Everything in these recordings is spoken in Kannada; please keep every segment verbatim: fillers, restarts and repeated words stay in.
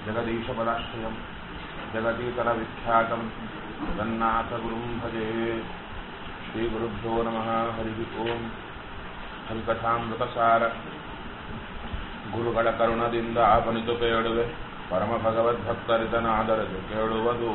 जगदीशपदाश्रयं जगतीतरविख्यातं जगन्नाथगुरुं भजे श्रीगुरुभ्यो नमः हरिः ओं ಹರಿಕಥಾಮೃತಸಾರ ಗುರುಗಳ ಕರುಣದಿಂದ ಆಪನಿತು ಕೇಳುವೆ ಪರಮ ಭಗವದ್ಭಕ್ತರಿತನಾದರದು ಕೇಳುವುದು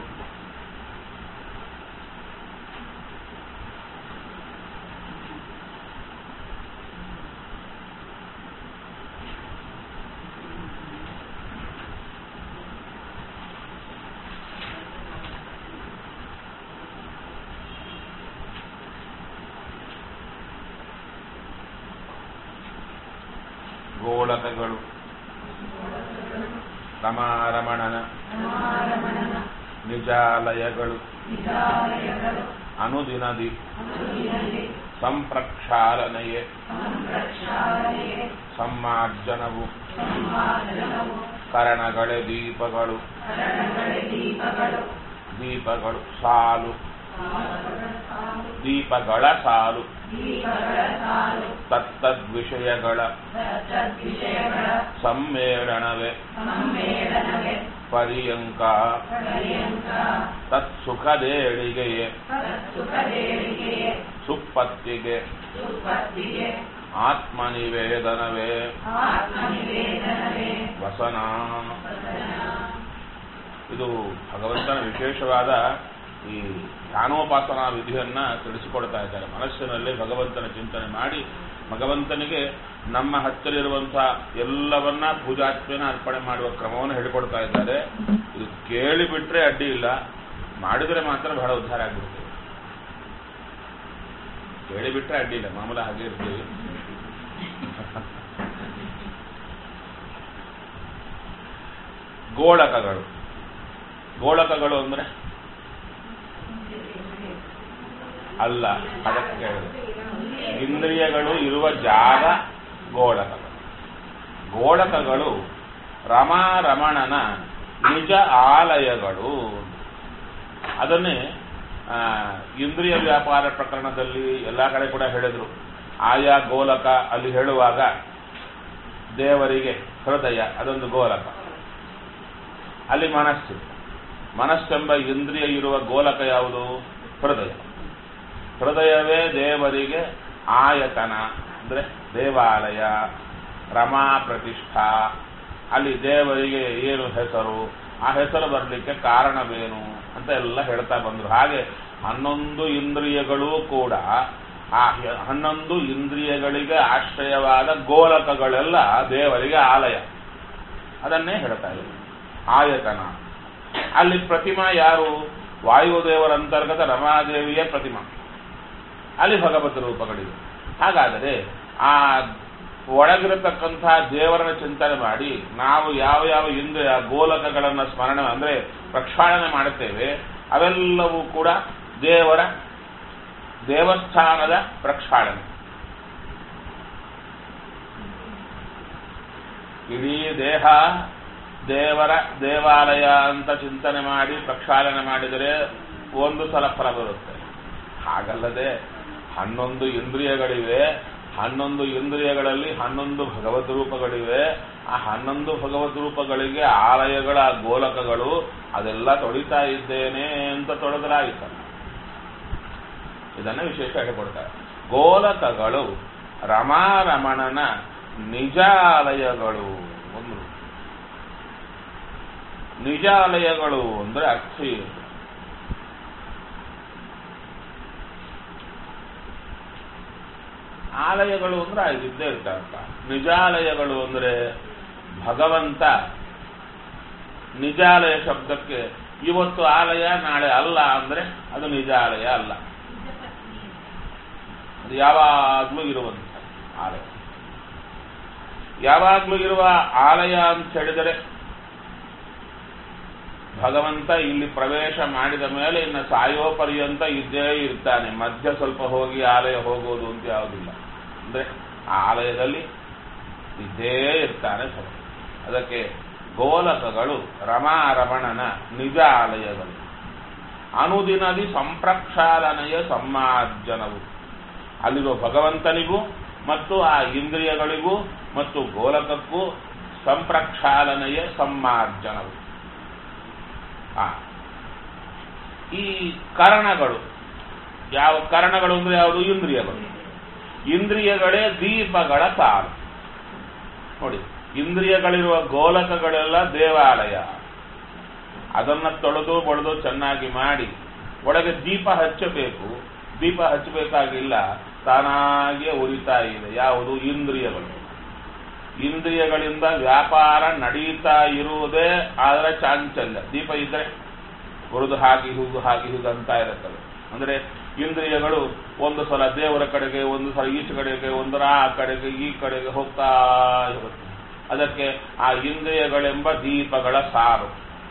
ಗೋಳಕಗಳು ರಮಾರಮಣನ ನಿಜಾಲಯಗಳು ಅನುದಿನದಿ ಸಂಪ್ರಕ್ಷಾಲನೆಯೇ ಸಮ್ಮಾರ್ಜನವು ಕರಣಗಳೇ ದೀಪಗಳು ದೀಪಗಳು ಸಾಲು ದೀಪಗಳ ಸಾಲು ತತ್ತದ್ವಿಷಯಗಳ ಸಮ್ಮೇಳನವೇ ಪರ್ಯಂಕ ತತ್ಸುಖದೇಳಿಗೆಯೇ ಸುಪ್ಪತ್ತಿಗೆ ಆತ್ಮನಿವೇದನವೇ ವಸನ. ಇದು ಭಗವಂತನ ವಿಶೇಷವಾದ ಈ ಧ್ಯಾನೋಪಾಸನಾ ವಿಧಿಯನ್ನ ತಿಳಿಸಿಕೊಡ್ತಾ ಇದ್ದಾರೆ. ಮನಸ್ಸಿನಲ್ಲಿ ಭಗವಂತನ ಚಿಂತನೆ ಮಾಡಿ ಭಗವಂತನಿಗೆ ನಮ್ಮ ಹತ್ತಿರ ಇರುವಂತಹ ಎಲ್ಲವನ್ನ ಪೂಜಾತ್ಮನ ಅರ್ಪಣೆ ಮಾಡುವ ಕ್ರಮವನ್ನು ಹೇಳಿಕೊಡ್ತಾ ಇದ್ದಾರೆ. ಇದು ಕೇಳಿಬಿಟ್ರೆ ಅಡ್ಡಿ ಇಲ್ಲ, ಮಾಡಿದರೆ ಮಾತ್ರ ಬಹಳ ಉದ್ಧಾರ ಆಗ್ಬಿಡ್ತೇವೆ. ಕೇಳಿಬಿಟ್ರೆ ಅಡ್ಡಿ ಇಲ್ಲ, ಮಾಮೂಲ ಹಾಗೆ ಇರ್ತೀವಿ. ಗೋಳಕಗಳು ಗೋಳಕಗಳು ಅಂದ್ರೆ ಅಲ್ಲ, ಅದಕ್ಕೆ ಇಂದ್ರಿಯಗಳು ಇರುವ ಜಾಗ ಗೋಳಕಗಳು. ಗೋಳಕಗಳು ರಮಾರಮಣನ ನಿಜ ಆಲಯಗಳು. ಅದನ್ನೇ ಇಂದ್ರಿಯ ವ್ಯಾಪಾರ ಪ್ರಕರಣದಲ್ಲಿ ಎಲ್ಲ ಕಡೆ ಕೂಡ ಹೇಳಿದ್ರು. ಆಯಾ ಗೋಲಕ ಅಲ್ಲಿ ಹೇಳುವಾಗ ದೇವರಿಗೆ ಹೃದಯ ಅದೊಂದು ಗೋಲಕ, ಅಲ್ಲಿ ಮನಸ್ಸು ಮನಸ್ಸೆಂಬ ಇಂದ್ರಿಯ ಇರುವ ಗೋಲಕ ಯಾವುದು? ಹೃದಯ. ಹೃದಯವೇ ದೇವರಿಗೆ ಆಯತನ ಅಂದ್ರೆ ದೇವಾಲಯ, ರಮಾ ಪ್ರತಿಷ್ಠಾ. ಅಲ್ಲಿ ದೇವರಿಗೆ ಏನು ಹೆಸರು, ಆ ಹೆಸರು ಬರಲಿಕ್ಕೆ ಕಾರಣವೇನು ಅಂತ ಎಲ್ಲ ಹೇಳ್ತಾ ಬಂದರು. ಹಾಗೆ ಹನ್ನೊಂದು ಇಂದ್ರಿಯಗಳೂ ಕೂಡ ಆ ಹನ್ನೊಂದು ಇಂದ್ರಿಯಗಳಿಗೆ ಆಶ್ರಯವಾದ ಗೋಲಕಗಳೆಲ್ಲ ದೇವರಿಗೆ ಆಲಯ. ಅದನ್ನೇ ಹೇಳ್ತಾ ಇದ್ರು ಆಯತನ. ಅಲ್ಲಿ ಪ್ರತಿಮಾ ಯಾರು? ವಾಯುದೇವರ ಅಂತರ್ಗತ ರಮಾದೇವಿಯ ಪ್ರತಿಮಾ. ಅಲ್ಲಿ ಭಗವತ್ ರೂಪಗಳಿವೆ. ಹಾಗಾದರೆ ಆ ಒಳಗಿರತಕ್ಕಂಥ ದೇವರನ್ನ ಚಿಂತನೆ ಮಾಡಿ ನಾವು ಯಾವ ಯಾವ ಇಂದ್ರಿಯ ಗೋಲಕಗಳನ್ನು ಸ್ಮರಣೆ ಅಂದ್ರೆ ಪ್ರಕ್ಷಾಳನೆ ಮಾಡುತ್ತೇವೆ, ಅವೆಲ್ಲವೂ ಕೂಡ ದೇವರ ದೇವಸ್ಥಾನದ ಪ್ರಕ್ಷಾಳನೆ. ಇಡೀ ದೇಹ ದೇವರ ದೇವಾಲಯ ಅಂತ ಚಿಂತನೆ ಮಾಡಿ ಪ್ರಕ್ಷಾಳನೆ ಮಾಡಿದರೆ ಒಂದು ಸಲ ಫಲ ಬರುತ್ತೆ. ಹಾಗಲ್ಲದೆ ಹನ್ನೊಂದು ಇಂದ್ರಿಯಗಳಿವೆ, ಹನ್ನೊಂದು ಇಂದ್ರಿಯಗಳಲ್ಲಿ ಹನ್ನೊಂದು ಭಗವದ್ ರೂಪಗಳಿವೆ. ಆ ಹನ್ನೊಂದು ಭಗವದ್ ರೂಪಗಳಿಗೆ ಆಲಯಗಳ ಗೋಲಕಗಳು ಅದೆಲ್ಲ ತೊಳಿತಾ ಇದ್ದೇನೆ ಅಂತ ತೊಳೆದರಾಯಿತಲ್ಲ. ಇದನ್ನು ವಿಶೇಷ ಹೇಳಿಕೊಡ್ತಾರೆ. ಗೋಲಕಗಳು ರಮಾರಮಣನ ನಿಜಾಲಯಗಳು. ಒಂದು ನಿಜಾಲಯಗಳು ಅಂದ್ರೆ ಅರ್ಥ ಏನು? ಆಲಯಗಳು ಅಂದ್ರೆ ಇದ್ದೇ ಇರ್ತಾರಪ್ಪ. ನಿಜಾಲಯಗಳು ಅಂದ್ರೆ ಭಗವಂತ ನಿಜಾಲಯ ಶಬ್ದಕ್ಕೆ ಇವತ್ತು ಆಲಯ ನಾಳೆ ಅಲ್ಲ ಅಂದ್ರೆ ಅದು ನಿಜಾಲಯ ಅಲ್ಲ. ಅದು ಯಾವಾಗ್ಲೂ ಇರುವಂತ ಆಲಯ. ಯಾವಾಗ್ಲೂ ಇರುವ ಆಲಯ ಅಂತ ಹೇಳಿದರೆ ಭಗವಂತ ಇಲ್ಲಿ ಪ್ರವೇಶ ಮಾಡಿದ ಮೇಲೆ ಇನ್ನು ಸಾಯೋ ಪರ್ಯಂತ ಇದ್ದೇ ಇರ್ತಾನೆ. ಮಧ್ಯ ಸ್ವಲ್ಪ ಹೋಗಿ ಆಲಯ ಹೋಗೋದು ಅಂತ ಯಾವುದಿಲ್ಲ. ಅಂದ್ರೆ ಆ ಆಲಯದಲ್ಲಿ ಇದ್ದೇ ಇರ್ತಾನೆ ಸ್ವಲ್ಪ. ಅದಕ್ಕೆ ಗೋಲಕಗಳು ರಮಾರಮಣನ ನಿಜ ಆಲಯಗಳು. ಅನುದಿನದಿ ಸಂಪ್ರಕ್ಷಾಲನೆಯ ಸಮ್ಮಾರ್ಜನವು. ಅಲ್ಲಿರೋ ಭಗವಂತನಿಗೂ ಮತ್ತು ಆ ಇಂದ್ರಿಯಗಳಿಗೂ ಮತ್ತು ಗೋಲಕಕ್ಕೂ ಸಂಪ್ರಕ್ಷಾಲನೆಯ ಸಮ್ಮಾರ್ಜನವು. ಆ ಈ ಕರಣಗಳು ಯಾವ ಕರಣಗಳು ಅಂದ್ರೆ ಯಾವುದು? ಇಂದ್ರಿಯಗಳು. ಇಂದ್ರಿಯಗಳೇ ದೀಪಗಳ ಸಾಲು. ನೋಡಿ, ಇಂದ್ರಿಯಗಳಿರುವ ಗೋಲಕಗಳೆಲ್ಲ ದೇವಾಲಯ. ಅದನ್ನ ತೊಳೆದು ಬಳಿದು ಚೆನ್ನಾಗಿ ಮಾಡಿ ಒಳಗೆ ದೀಪ ಹಚ್ಚಬೇಕು. ದೀಪ ಹಚ್ಚಬೇಕಾಗಿಲ್ಲ, ತಾನಾಗಿಯೇ ಉರಿತಾ ಇದೆ. ಯಾವುದು? ಇಂದ್ರಿಯಗಳು. ಇಂದ್ರಿಯಗಳಿಂದ ವ್ಯಾಪಾರ ನಡೀತಾ ಇರುವುದೇ ಆದರೆ ಚಾಂಚಲ್ಯ. ದೀಪ ಇದ್ರೆ ಉರಿದು ಹಾಗೆ ಹೂಗು ಹಾಗೆ ಹೂಗು ಅಂತ ಇರುತ್ತವೆ. ಅಂದ್ರೆ ಇಂದ್ರಿಯಗಳು ಒಂದು ಸಲ ದೇವರ ಕಡೆಗೆ, ಒಂದು ಸಲ ಈಚೆ ಕಡೆಗೆ, ಒಂದರ ಆ ಕಡೆಗೆ ಈ ಕಡೆಗೆ ಹೋಗ್ತಾ ಇರುತ್ತೆ. ಅದಕ್ಕೆ ಆ ಇಂದ್ರಿಯಗಳೆಂಬ ದೀಪಗಳ ಸಾರು.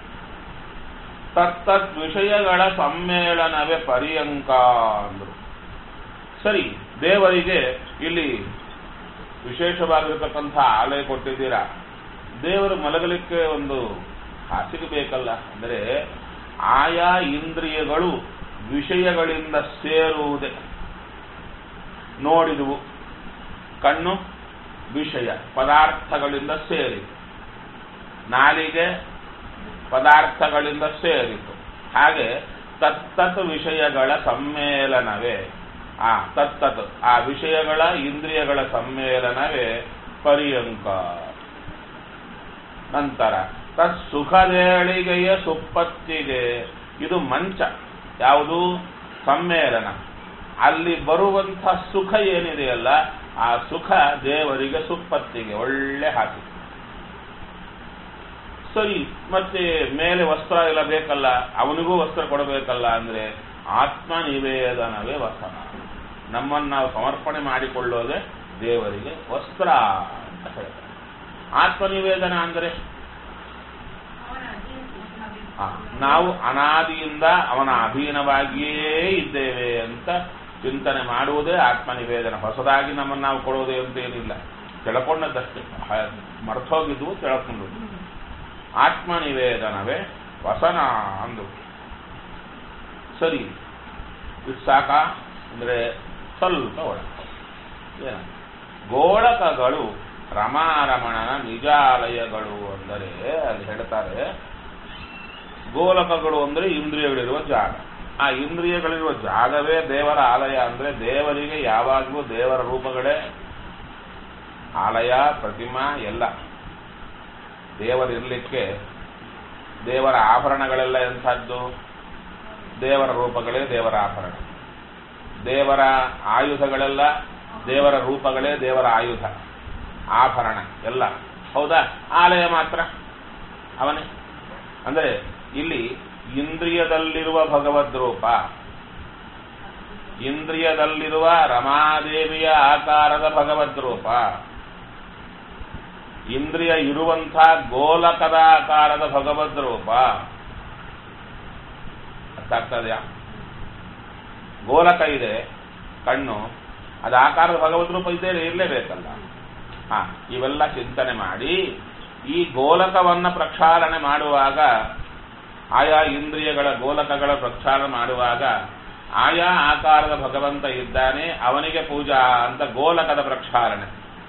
ತತ್ತತ್ ವಿಷಯಗಳ ಸಮ್ಮೇಳನವೇ ಪರ್ಯಂಕ ಅಂದರು. ಸರಿ, ದೇವರಿಗೆ ಇಲ್ಲಿ ವಿಶೇಷವಾಗಿರತಕ್ಕಂಥ ಆಲಯ ಕೊಟ್ಟಿದ್ದೀರಾ. ದೇವರು ಮಲಗಲಿಕ್ಕೆ ಒಂದು ಹಾಸಿಗೆ ಬೇಕಲ್ಲ. ಅಂದರೆ ಆಯಾ ಇಂದ್ರಿಯಗಳು ವಿಷಯಗಳಿಂದ ಸೇರುವುದೇ. ನೋಡಿದುವು, ಕಣ್ಣು ವಿಷಯ ಪದಾರ್ಥಗಳಿಂದ ಸೇರಿ, ನಾಲಿಗೆ ಪದಾರ್ಥಗಳಿಂದ ಸೇರಿತು. ಹಾಗೆ ತತ್ತತ್ ವಿಷಯಗಳ ಸಮ್ಮೇಳನವೇ ಆ ತತ್ತತ್ ಆ ವಿಷಯಗಳ ಇಂದ್ರಿಯಗಳ ಸಮ್ಮೇಳನವೇ ಪರ್ಯಂಕ. ನಂತರ ತತ್ ಸುಖದೇಳಿಗೆಯ ಸುಪ್ಪತ್ತಿಗೆ. ಇದು ಮಂಚ, ಯಾವುದು? ಸಮ್ಮೇಳನ. ಅಲ್ಲಿ ಬರುವಂಥ ಸುಖ ಏನಿದೆಯಲ್ಲ, ಆ ಸುಖ ದೇವರಿಗೆ ಸುಪ್ಪತ್ತಿಗೆ ಒಳ್ಳೆ ಹಾಕಿ. ಸರಿ, ಮತ್ತೆ ಮೇಲೆ ವಸ್ತ್ರ ಎಲ್ಲ ಬೇಕಲ್ಲ, ಅವನಿಗೂ ವಸ್ತ್ರ ಕೊಡಬೇಕಲ್ಲ. ಅಂದ್ರೆ ಆತ್ಮ ನಿವೇದನವೇ ವಸನ. ನಮ್ಮನ್ನು ನಾವು ಸಮರ್ಪಣೆ ಮಾಡಿಕೊಳ್ಳೋದೇ ದೇವರಿಗೆ ವಸ್ತ್ರ ಅಂತ ಹೇಳ್ತಾರೆ. ಆತ್ಮ ನಿವೇದನ ಅಂದರೆ ನಾವು ಅನಾದಿಯಿಂದ ಅವನ ಅಧೀನವಾಗಿಯೇ ಇದ್ದೇವೆ ಅಂತ ಚಿಂತನೆ ಮಾಡುವುದೇ ಆತ್ಮ ನಿವೇದನ. ಹೊಸದಾಗಿ ನಮ್ಮನ್ನು ನಾವು ಕೊಡುವುದೇ ಅಂತೇನಿಲ್ಲ, ತಿಳ್ಕೊಂಡದ್ದಷ್ಟೇ. ಮರ್ತೋಗಿದ್ವು ತಿಳ್ಕೊಂಡು. ಆತ್ಮ ನಿವೇದನವೇ ವಸನ ಅಂದು. ಸರಿ, ಇದು ಸಾಕ ಅಂದ್ರೆ ಸ್ವಲ್ಪ ಒಳಗೆ ಏನ ಗೋಳಕಗಳು ರಮಾರಮಣನ ನಿಜಾಲಯಗಳು ಅಂದರೆ ಅಲ್ಲಿ ಹೇಳ್ತಾರೆ. ಗೋಲಕಗಳು ಅಂದರೆ ಇಂದ್ರಿಯಗಳಿರುವ ಜಾಗ. ಆ ಇಂದ್ರಿಯಗಳಿರುವ ಜಾಗವೇ ದೇವರ ಆಲಯ. ಅಂದರೆ ದೇವರಿಗೆ ಯಾವಾಗಲೂ ದೇವರ ರೂಪಗಳೇ ಆಲಯ, ಪ್ರತಿಮಾ ಎಲ್ಲ. ದೇವರಿರಲಿಕ್ಕೆ ದೇವರ ಆಭರಣಗಳೆಲ್ಲ ಎಂಥದ್ದು? ದೇವರ ರೂಪಗಳೇ ದೇವರ ಆಭರಣ. ದೇವರ ಆಯುಧಗಳೆಲ್ಲ ದೇವರ ರೂಪಗಳೇ ದೇವರ ಆಯುಧ, ಆಭರಣ ಎಲ್ಲ. ಹೌದಾ? ಆಲಯ ಮಾತ್ರ ಅವನೇ. ಅಂದರೆ ಇಲ್ಲಿ ಇಂದ್ರಿಯದಲ್ಲಿರುವ ಭಗವದ್ ರೂಪ, ಇಂದ್ರಿಯದಲ್ಲಿರುವ ರಮಾದೇವಿಯ ಆಕಾರದ ಭಗವದ್ ರೂಪ, ಇಂದ್ರಿಯ ಇರುವಂಥ ಗೋಲಕದ ಆಕಾರದ ಭಗವದ್ ರೂಪ. ಅರ್ಥಾಗ್ತದೆಯಾ? ಗೋಲಕ ಇದೆ, ಕಣ್ಣು, ಅದು ಆಕಾರದ ಭಗವದ್ ರೂಪ ಇದೆ, ಇರಲೇಬೇಕಲ್ಲ. ಹಾ, ಇವೆಲ್ಲ ಚಿಂತನೆ ಮಾಡಿ ಈ ಗೋಲಕವನ್ನ ಪ್ರಕ್ಷಾಳನೆ ಮಾಡುವಾಗ, ಆಯಾ ಇಂದ್ರಿಯಗಳ ಗೋಲಕಗಳ ಪ್ರಕ್ಷಾಳನೆ ಮಾಡುವಾಗ ಆಯಾ ಆಕಾರದ ಭಗವಂತ ಇದ್ದಾನೆ, ಅವನಿಗೆ ಪೂಜಾ ಅಂತ ಗೋಲಕದ ಪ್ರಕ್ಷಾಳನೆ.